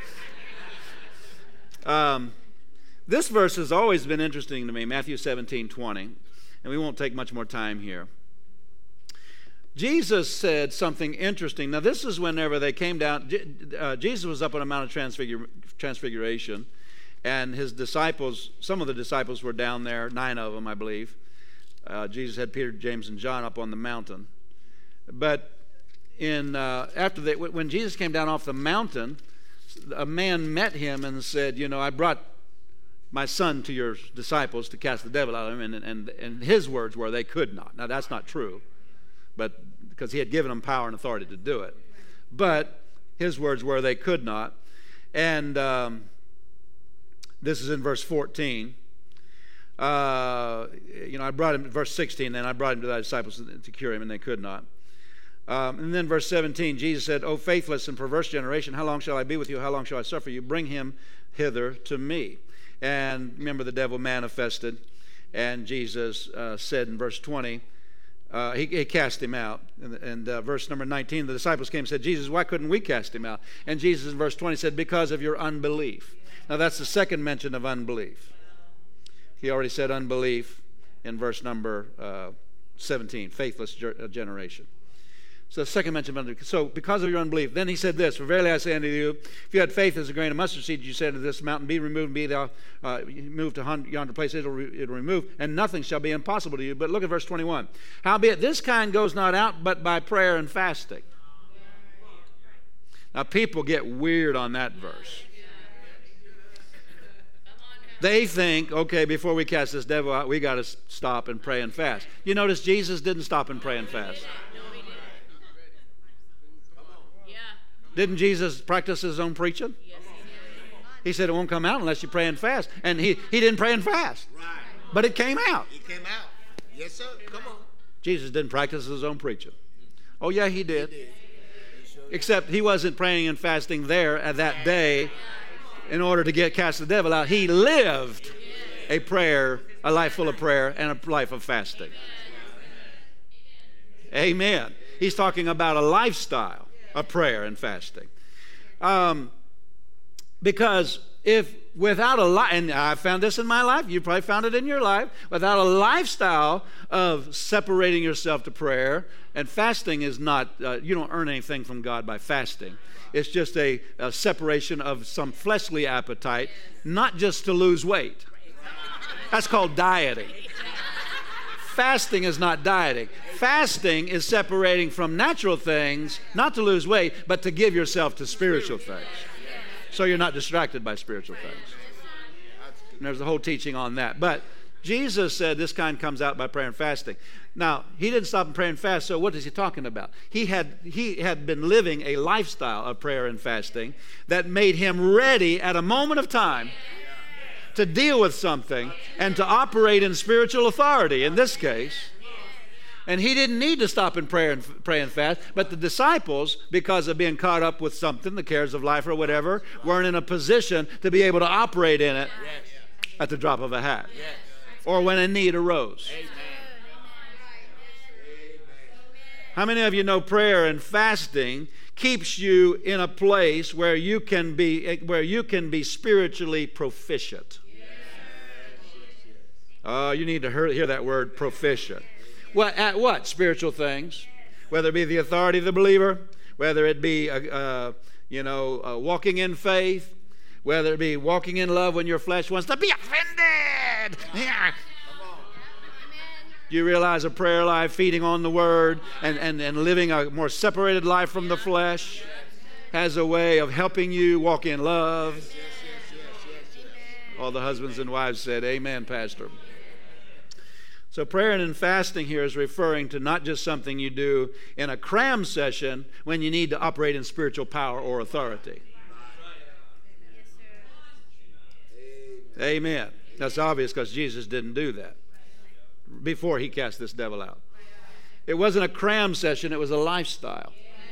Um, this verse has always been interesting to me, Matthew seventeen twenty, and we won't take much more time here. Jesus said something interesting. Now, this is whenever they came down. Uh, Jesus was up on a Mount of Transfigur- Transfiguration, and his disciples, some of the disciples were down there, nine of them, I believe. Uh, Jesus had Peter, James, and John up on the mountain. But in uh, after they, when Jesus came down off the mountain, a man met him and said, you know, I brought my son to your disciples to cast the devil out of him, and, and, and his words were, they could not. Now, that's not true, but because he had given them power and authority to do it. But his words were, they could not. And um, this is in verse fourteen. Uh, you know, I brought him, verse sixteen, then I brought him to thy disciples to cure him, and they could not. Um, and then verse seventeen, Jesus said, O faithless and perverse generation, how long shall I be with you? How long shall I suffer you? Bring him hither to me. And remember, the devil manifested, and Jesus uh, said in verse twenty, uh, he, he cast him out. And, and uh, verse number nineteen, the disciples came and said, Jesus, why couldn't we cast him out? And Jesus in verse twenty said, because of your unbelief. Now that's the second mention of unbelief. He already said unbelief in verse number uh, seventeen, faithless ger- generation. So the second mention of unbelief. So because of your unbelief. Then he said this, for verily I say unto you, if you had faith as a grain of mustard seed, you said to this mountain, be removed, and be thou uh, moved to yonder place, it'll, re- it'll remove, and nothing shall be impossible to you. But look at verse twenty-one. Howbeit this kind goes not out but by prayer and fasting. Now people get weird on that verse. They think, okay, before we cast this devil out, we got to stop and pray and fast. You notice Jesus didn't stop and pray and fast. Didn't Jesus practice his own preaching? He said it won't come out unless you pray and fast. And he, he didn't pray and fast. But it came out. It came out. Yes, sir. Come on. Jesus didn't practice his own preaching. Oh, yeah, he did. Except he wasn't praying and fasting there at that day in order to get cast the devil out. He lived a prayer, a life full of prayer, and a life of fasting. Amen. He's talking about a lifestyle of prayer and fasting. Um, because if without a life, and I found this in my life, you probably found it in your life, without a lifestyle of separating yourself to prayer, and fasting is not, uh, you don't earn anything from God by fasting. It's just a, a separation of some fleshly appetite, not just to lose weight. That's called dieting. Fasting is not dieting. Fasting is separating from natural things, not to lose weight, but to give yourself to spiritual things. So you're not distracted by spiritual things. And there's a whole teaching on that. But Jesus said this kind comes out by prayer and fasting. Now, he didn't stop and pray and fast, so what is he talking about? He had, he had been living a lifestyle of prayer and fasting that made him ready at a moment of time to deal with something and to operate in spiritual authority in this case. And he didn't need to stop and pray and pray and fast, but the disciples, because of being caught up with something, the cares of life or whatever, weren't in a position to be able to operate in it at the drop of a hat or when a need arose. How many of you know prayer and fasting keeps you in a place where you can be where you can be spiritually proficient? Oh, you need to hear, hear that word, proficient. What, at what? Spiritual things. Whether it be the authority of the believer, whether it be, uh, uh, you know, uh, walking in faith, Whether it be walking in love when your flesh wants to be offended. Yeah. Do you realize a prayer life, feeding on the Word, and, and, and living a more separated life from the flesh has a way of helping you walk in love? All the husbands and wives said, amen, Pastor. So prayer and fasting here is referring to not just something you do in a cram session when you need to operate in spiritual power or authority. Amen. That's obvious because Jesus didn't do that before he cast this devil out. It wasn't a cram session, it was a lifestyle.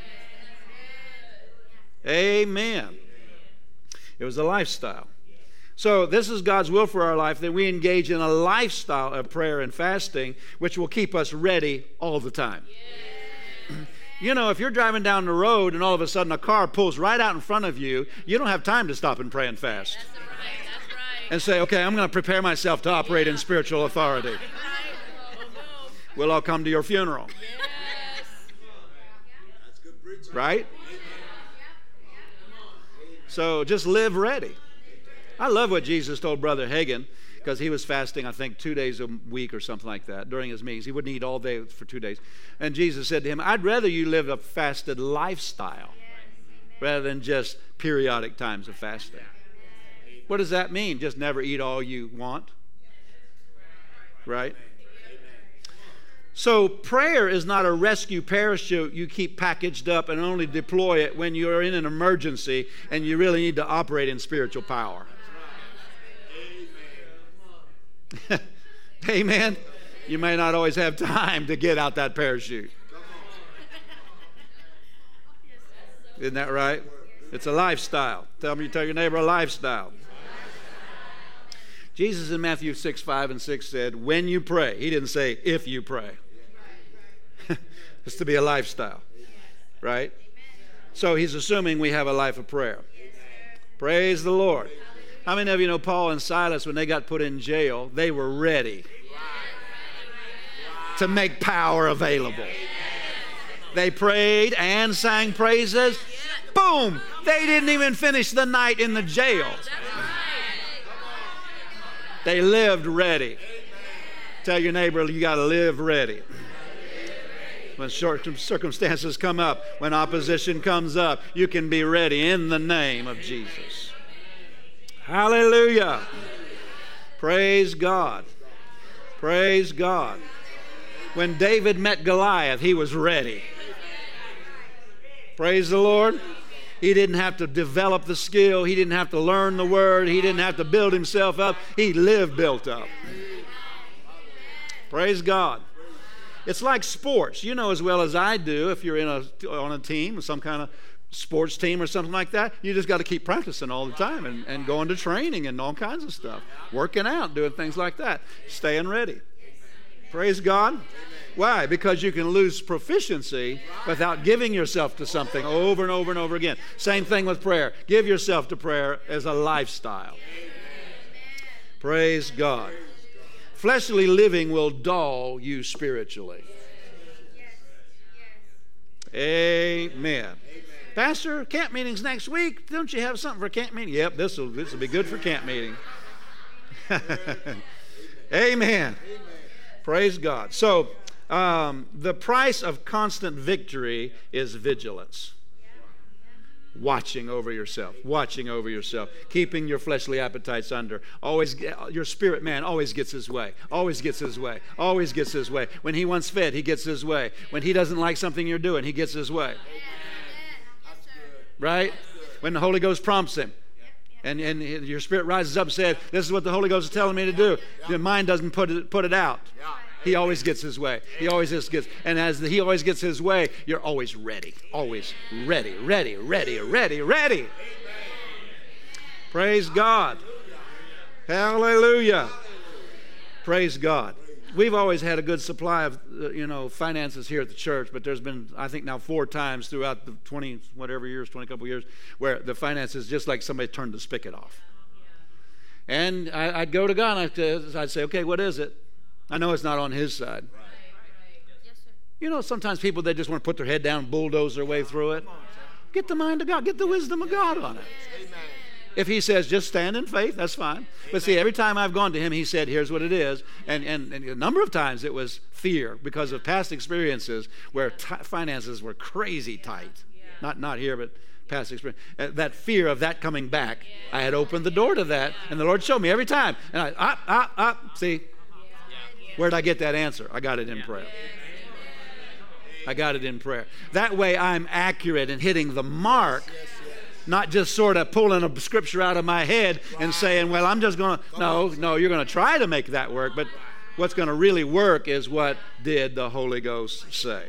Amen. It was a lifestyle. So this is God's will for our life, that we engage in a lifestyle of prayer and fasting, which will keep us ready all the time. You know, if you're driving down the road and all of a sudden a car pulls right out in front of you, you don't have time to stop and pray and fast. That's right. That's right. And say, okay, I'm going to prepare myself to operate in spiritual authority. We'll all come to your funeral. Yes. Right? So just live ready. I love what Jesus told Brother Hagin, because he was fasting, I think, two days a week or something like that during his meetings. He wouldn't eat all day for two days. And Jesus said to him, I'd rather you live a fasted lifestyle rather than just periodic times of fasting. What does that mean? Just never eat all you want? Right? So prayer is not a rescue parachute you keep packaged up and only deploy it when you're in an emergency and you really need to operate in spiritual power. Amen. You may not always have time to get out that parachute. Isn't that right? It's a lifestyle. Tell me, tell your neighbor, a lifestyle. Jesus in Matthew six, five and six said, when you pray. He didn't say, if you pray. It's to be a lifestyle. Right? So he's assuming we have a life of prayer. Praise the Lord. How many of you know Paul and Silas, when they got put in jail, they were ready to make power available. They prayed and sang praises. Boom! They didn't even finish the night in the jail. They lived ready. Tell your neighbor, you got to live ready. When circumstances come up, when opposition comes up, you can be ready in the name of Jesus. Hallelujah. Praise God. Praise God. When David met Goliath, he was ready. Praise the Lord. He didn't have to develop the skill. He didn't have to learn the word. He didn't have to build himself up. He lived built up. Praise God. It's like sports. You know as well as I do, if you're in a, on a team, some kind of sports team or something like that, you just got to keep practicing all the time and, and going to training and all kinds of stuff. Working out, doing things like that. Staying ready. Praise God. Why? Because you can lose proficiency without giving yourself to something over and over and over again. Same thing with prayer. Give yourself to prayer as a lifestyle. Praise God. Fleshly living will dull you spiritually. Amen. Pastor, camp meeting's next week. Don't you have something for camp meeting? Yep, this will this will be good for camp meeting. Amen. Praise God. So, um, the price of constant victory is vigilance. Watching over yourself, watching over yourself, keeping your fleshly appetites under. Always, your spirit man always gets his way, always gets his way, always gets his way. When he wants fed, he gets his way. When he doesn't like something you're doing, he gets his way. Right? When the Holy Ghost prompts him, and, and your spirit rises up and says, this is what the Holy Ghost is telling me to do. Your mind doesn't put it, put it out. He always gets his way. He always just gets, and as the, he always gets his way, you're always ready. Always ready, ready, ready, ready, ready. Praise God. Hallelujah. Praise God. We've always had a good supply of, uh, you know, finances here at the church, but there's been, I think now four times throughout the twenty whatever years, twenty couple years, where the finances just like somebody turned the spigot off. And I, I'd go to God and I'd, I'd say, okay, what is it? I know it's not on his side. You know, sometimes people, they just want to put their head down and bulldoze their way through it. Get the mind of God. Get the wisdom of God on it. If he says, just stand in faith, that's fine. But see, every time I've gone to him, he said, here's what it is. And, and, and a number of times it was fear because of past experiences where t- finances were crazy tight. Not, not here, but past experience. Uh, that fear of that coming back. I had opened the door to that, and the Lord showed me every time. And I, up, up, up. See, where'd I get that answer? I got it in prayer. I got it in prayer. That way I'm accurate in hitting the mark. Not just sort of pulling a scripture out of my head and saying, well, I'm just going to, no, no, you're going to try to make that work, but what's going to really work is what did the Holy Ghost say.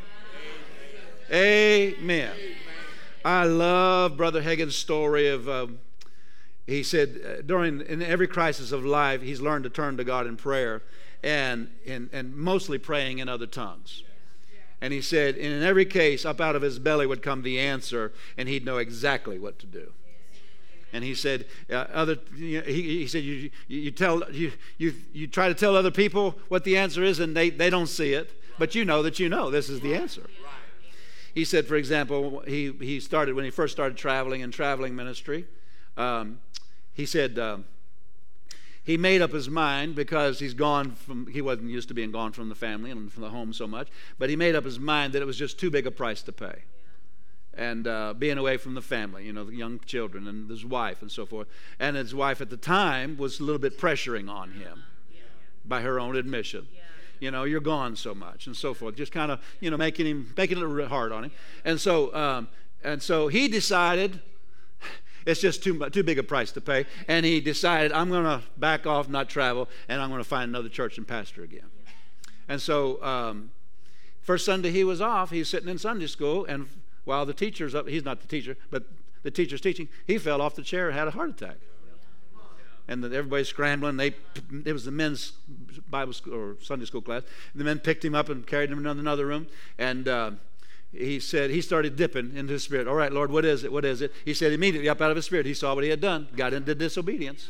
Amen. I love Brother Hagin's story of, uh, he said, uh, during, in every crisis of life, he's learned to turn to God in prayer and, and, and mostly praying in other tongues. And he said, and in every case, up out of his belly would come the answer, and he'd know exactly what to do. And he said, uh, other, you know, he, he said, you, you, you tell, you, you, you try to tell other people what the answer is, and they, they don't see it, but you know that you know this is the answer. He said, for example, he, he started, when he first started traveling in traveling ministry, um, he said, um, he made up his mind because he's gone from, he wasn't used to being gone from the family and from the home so much, but he made up his mind that it was just too big a price to pay. And uh, being away from the family, you know, the young children and his wife and so forth. And his wife at the time was a little bit pressuring on him by her own admission. You know, you're gone so much and so forth. Just kind of, you know, making him, making it a little hard on him. And so, um, and so he decided, it's just too too big a price to pay. And he decided, I'm going to back off, not travel, and I'm going to find another church and pastor again. And so um, first Sunday he was off, he's sitting in Sunday school, and while the teacher's up, he's not the teacher, but the teacher's teaching, he fell off the chair and had a heart attack. And everybody's scrambling. They, it was the men's Bible school or Sunday school class. The men picked him up and carried him into another room, and uh, he said, he started dipping into his spirit. All right, Lord, what is it? What is it? He said immediately up out of his spirit, he saw what he had done, got into disobedience.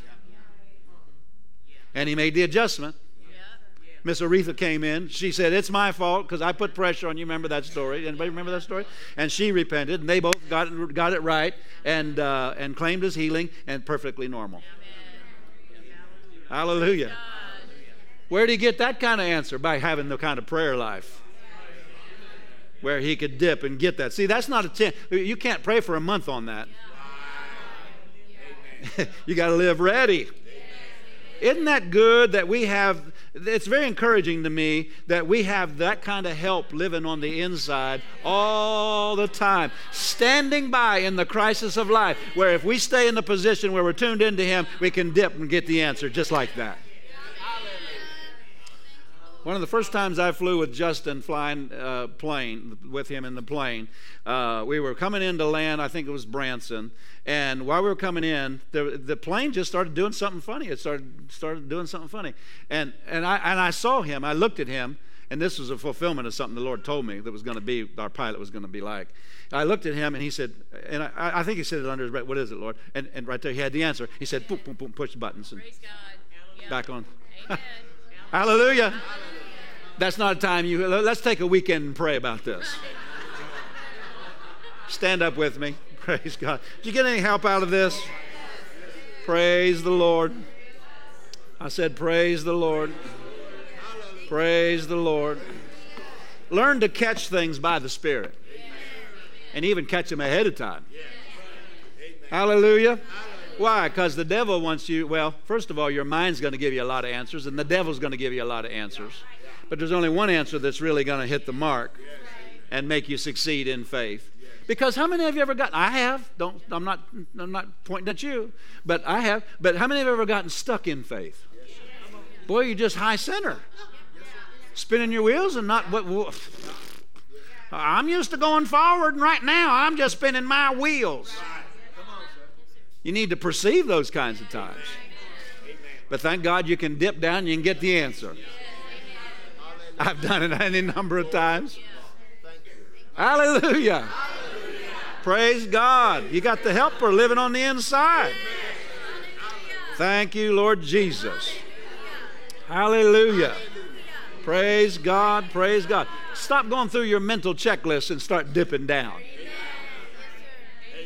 And he made the adjustment. Miss Aretha came in. She said, it's my fault because I put pressure on you. Remember that story? Anybody remember that story? And she repented, and they both got it, got it right and, uh, and claimed his healing and perfectly normal. Hallelujah. Where did he get that kind of answer? By having the kind of prayer life where he could dip and get that. See, that's not a ten. You can't pray for a month on that. You got to live ready. Isn't that good that we have, it's very encouraging to me that we have that kind of help living on the inside all the time. Standing by in the crisis of life, where if we stay in the position where we're tuned into Him, we can dip and get the answer just like that. One of the first times I flew with Justin flying uh, plane, with him in the plane, uh, we were coming in to land, I think it was Branson, and while we were coming in, the, the plane just started doing something funny. It started started doing something funny. And and I and I saw him, I looked at him, and this was a fulfillment of something the Lord told me that was going to be, our pilot was going to be like. I looked at him, and he said, and I, I think he said it under his breath, what is it, Lord? And, and right there, he had the answer. He said, boom, boom, boom, push the buttons. And Praise God. Yep. Back on. Amen. Hallelujah. Hallelujah. That's not a time you, let's take a weekend and pray about this. Stand up with me. Praise God. Did you get any help out of this? Praise the Lord. I said, praise the Lord. Praise the Lord. Learn to catch things by the Spirit. And even catch them ahead of time. Hallelujah. Why? Because the devil wants you, well, first of all, your mind's going to give you a lot of answers, and the devil's going to give you a lot of answers. But there's only one answer that's really going to hit the mark and make you succeed in faith. Because how many of you ever gotten, I have, don't, I'm not, I'm not pointing at you, but I have, but how many of you ever gotten stuck in faith? Boy, you're just high center. Spinning your wheels and not, what, what, I'm used to going forward, and right now I'm just spinning my wheels. You need to perceive those kinds of times. But thank God you can dip down and you can get the answer. I've done it any number of times. Hallelujah. Praise God. You got the helper living on the inside. Thank you, Lord Jesus. Hallelujah. Praise God. Praise God. Stop going through your mental checklist and start dipping down.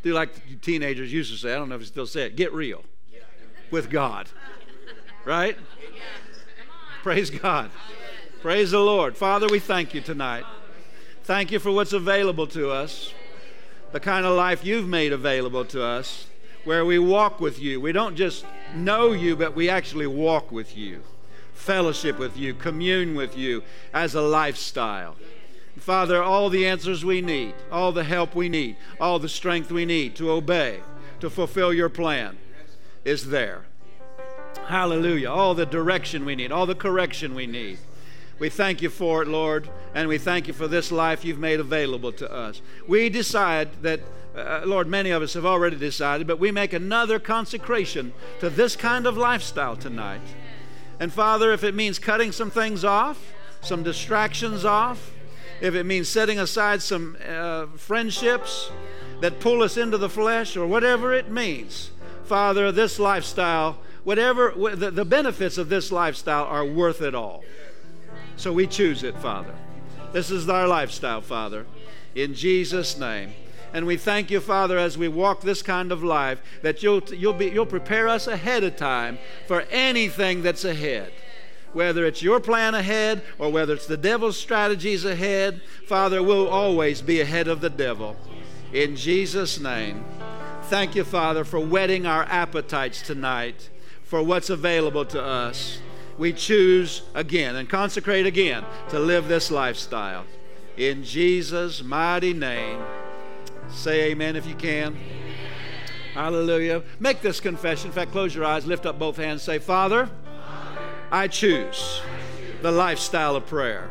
Do like the teenagers used to say. I don't know if you still say it. Get real with God. Right? Praise God. Praise the Lord. Father, we thank you tonight. Thank you for what's available to us, the kind of life you've made available to us, where we walk with you. We don't just know you, but we actually walk with you, fellowship with you, commune with you as a lifestyle. Father, all the answers we need, all the help we need, all the strength we need to obey, to fulfill your plan is there. Hallelujah. All the direction we need, all the correction we need. We thank you for it, Lord, and we thank you for this life you've made available to us. We decide that, uh, Lord, many of us have already decided, but we make another consecration to this kind of lifestyle tonight. And Father, if it means cutting some things off, some distractions off, if it means setting aside some uh, friendships that pull us into the flesh, or whatever it means, Father, this lifestyle, whatever the, the benefits of this lifestyle are worth it all. So we choose it, Father. This is our lifestyle, Father, in Jesus' name. And we thank you, Father, as we walk this kind of life, that you'll you'll be you'll prepare us ahead of time for anything that's ahead. Whether it's your plan ahead or whether it's the devil's strategies ahead, Father, we'll always be ahead of the devil. In Jesus' name. Thank you, Father, for whetting our appetites tonight for what's available to us. We choose again and consecrate again to live this lifestyle. In Jesus' mighty name. Say amen if you can. Hallelujah. Make this confession. In fact, close your eyes, lift up both hands, say, Father, I choose the lifestyle of prayer.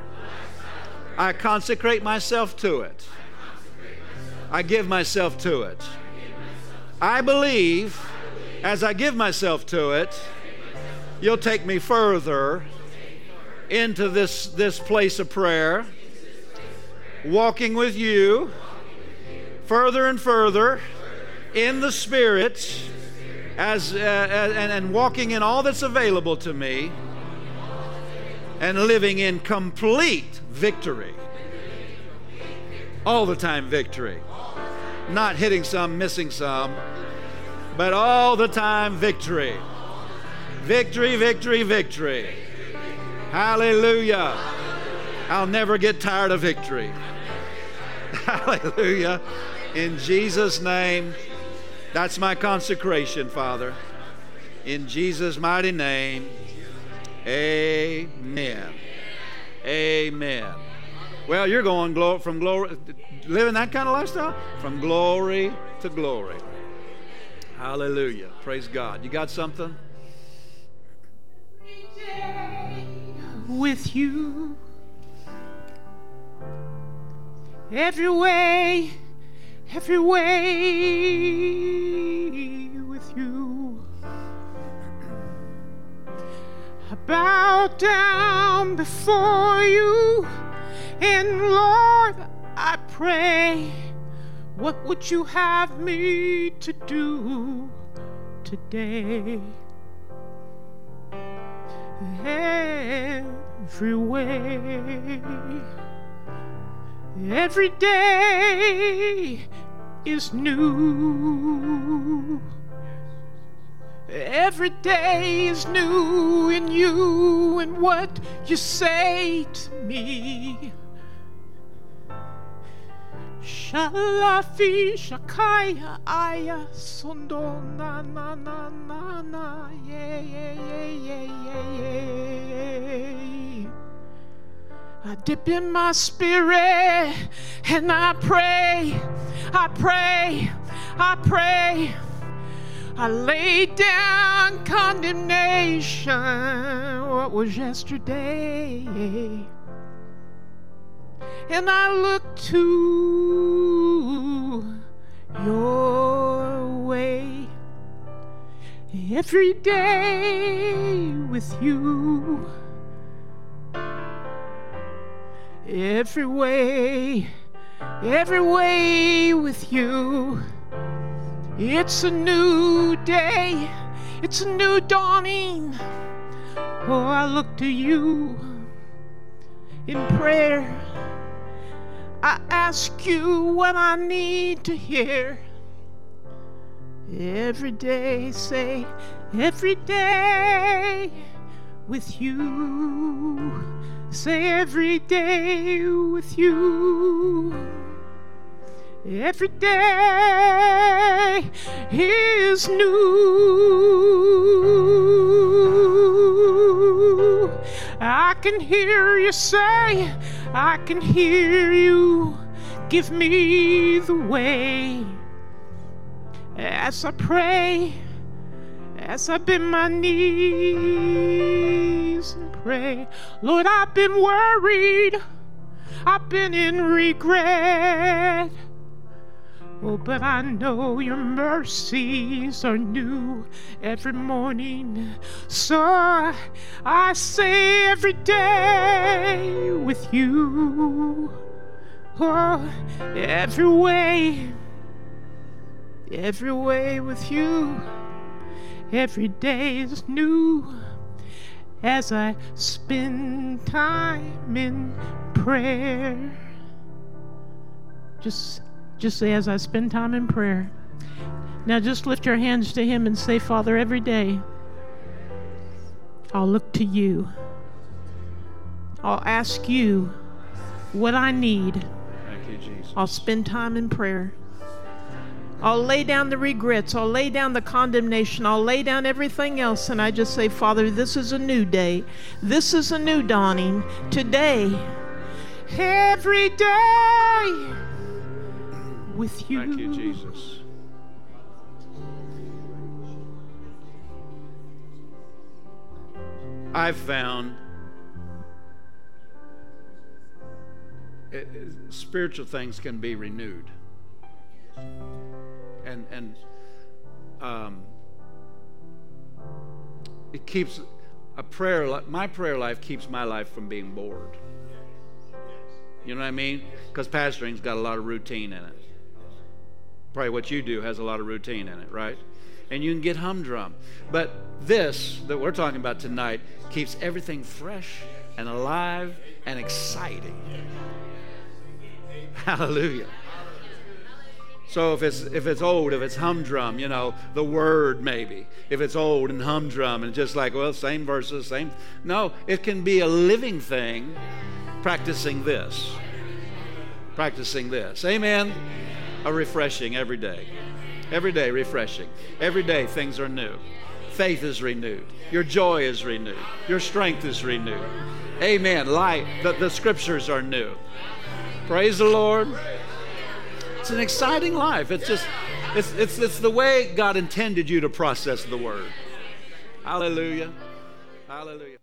I consecrate myself to it. I give myself to it. I believe as I give myself to it, you'll take me further into this, this place of prayer, walking with you further and further in the Spirit, as uh, and, and walking in all that's available to me, and living in complete victory. All the time victory. Not hitting some, missing some, but all the time victory. Victory, victory, victory. Hallelujah. I'll never get tired of victory. Hallelujah. In Jesus' name, that's my consecration, Father. In Jesus' mighty name, amen. Amen. Well, you're going glo- from glory, living that kind of lifestyle? From glory to glory. Hallelujah. Praise God. You got something? With you, every way, every way with you. I bow down before you, and Lord, I pray, what would you have me to do today? Every way, every day is new. Every day is new in you and what you say to me. Shalafi shakaya aya sondo na na na na na yeah yeah yeah yeah yeah. I dip in my spirit and I pray, I pray, I pray. I lay down condemnation, what was yesterday, and I look to your way. Every day with you, every way, every way with you. It's a new day, it's a new dawning. Oh, I look to you in prayer. I ask you what I need to hear. Every day, say, every day with you. Say, every day with you. Every day is new. I can hear you say, I can hear you. Give me the way. As I pray, as I bend my knees and pray, Lord, I've been worried, I've been in regret. Oh, but I know your mercies are new every morning. So I say every day with you. Oh, every way, every way with you. Every day is new as I spend time in prayer. Just, just say, as I spend time in prayer. Now just lift your hands to Him and say, Father, every day I'll look to you. I'll ask you what I need. Thank you, Jesus. I'll spend time in prayer. I'll lay down the regrets. I'll lay down the condemnation. I'll lay down everything else. And I just say, Father, this is a new day. This is a new dawning. Today, every day with you. Thank you, Jesus. I've found it, it, spiritual things can be renewed. And and um, it keeps a prayer. Li- my prayer life keeps my life from being bored. You know what I mean? Because pastoring's got a lot of routine in it. Probably what you do has a lot of routine in it, right? And you can get humdrum. But this that we're talking about tonight keeps everything fresh and alive and exciting. Hallelujah. So if it's if it's old, if it's humdrum, you know, the word maybe. If it's old and humdrum and just like, well, same verses, same. No, it can be a living thing practicing this. Practicing this. Amen. A refreshing every day. Every day refreshing. Every day things are new. Faith is renewed. Your joy is renewed. Your strength is renewed. Amen. Light. The, the scriptures are new. Praise the Lord. It's an exciting life. It's just, it's, it's, it's the way God intended you to process the word. Hallelujah. Hallelujah.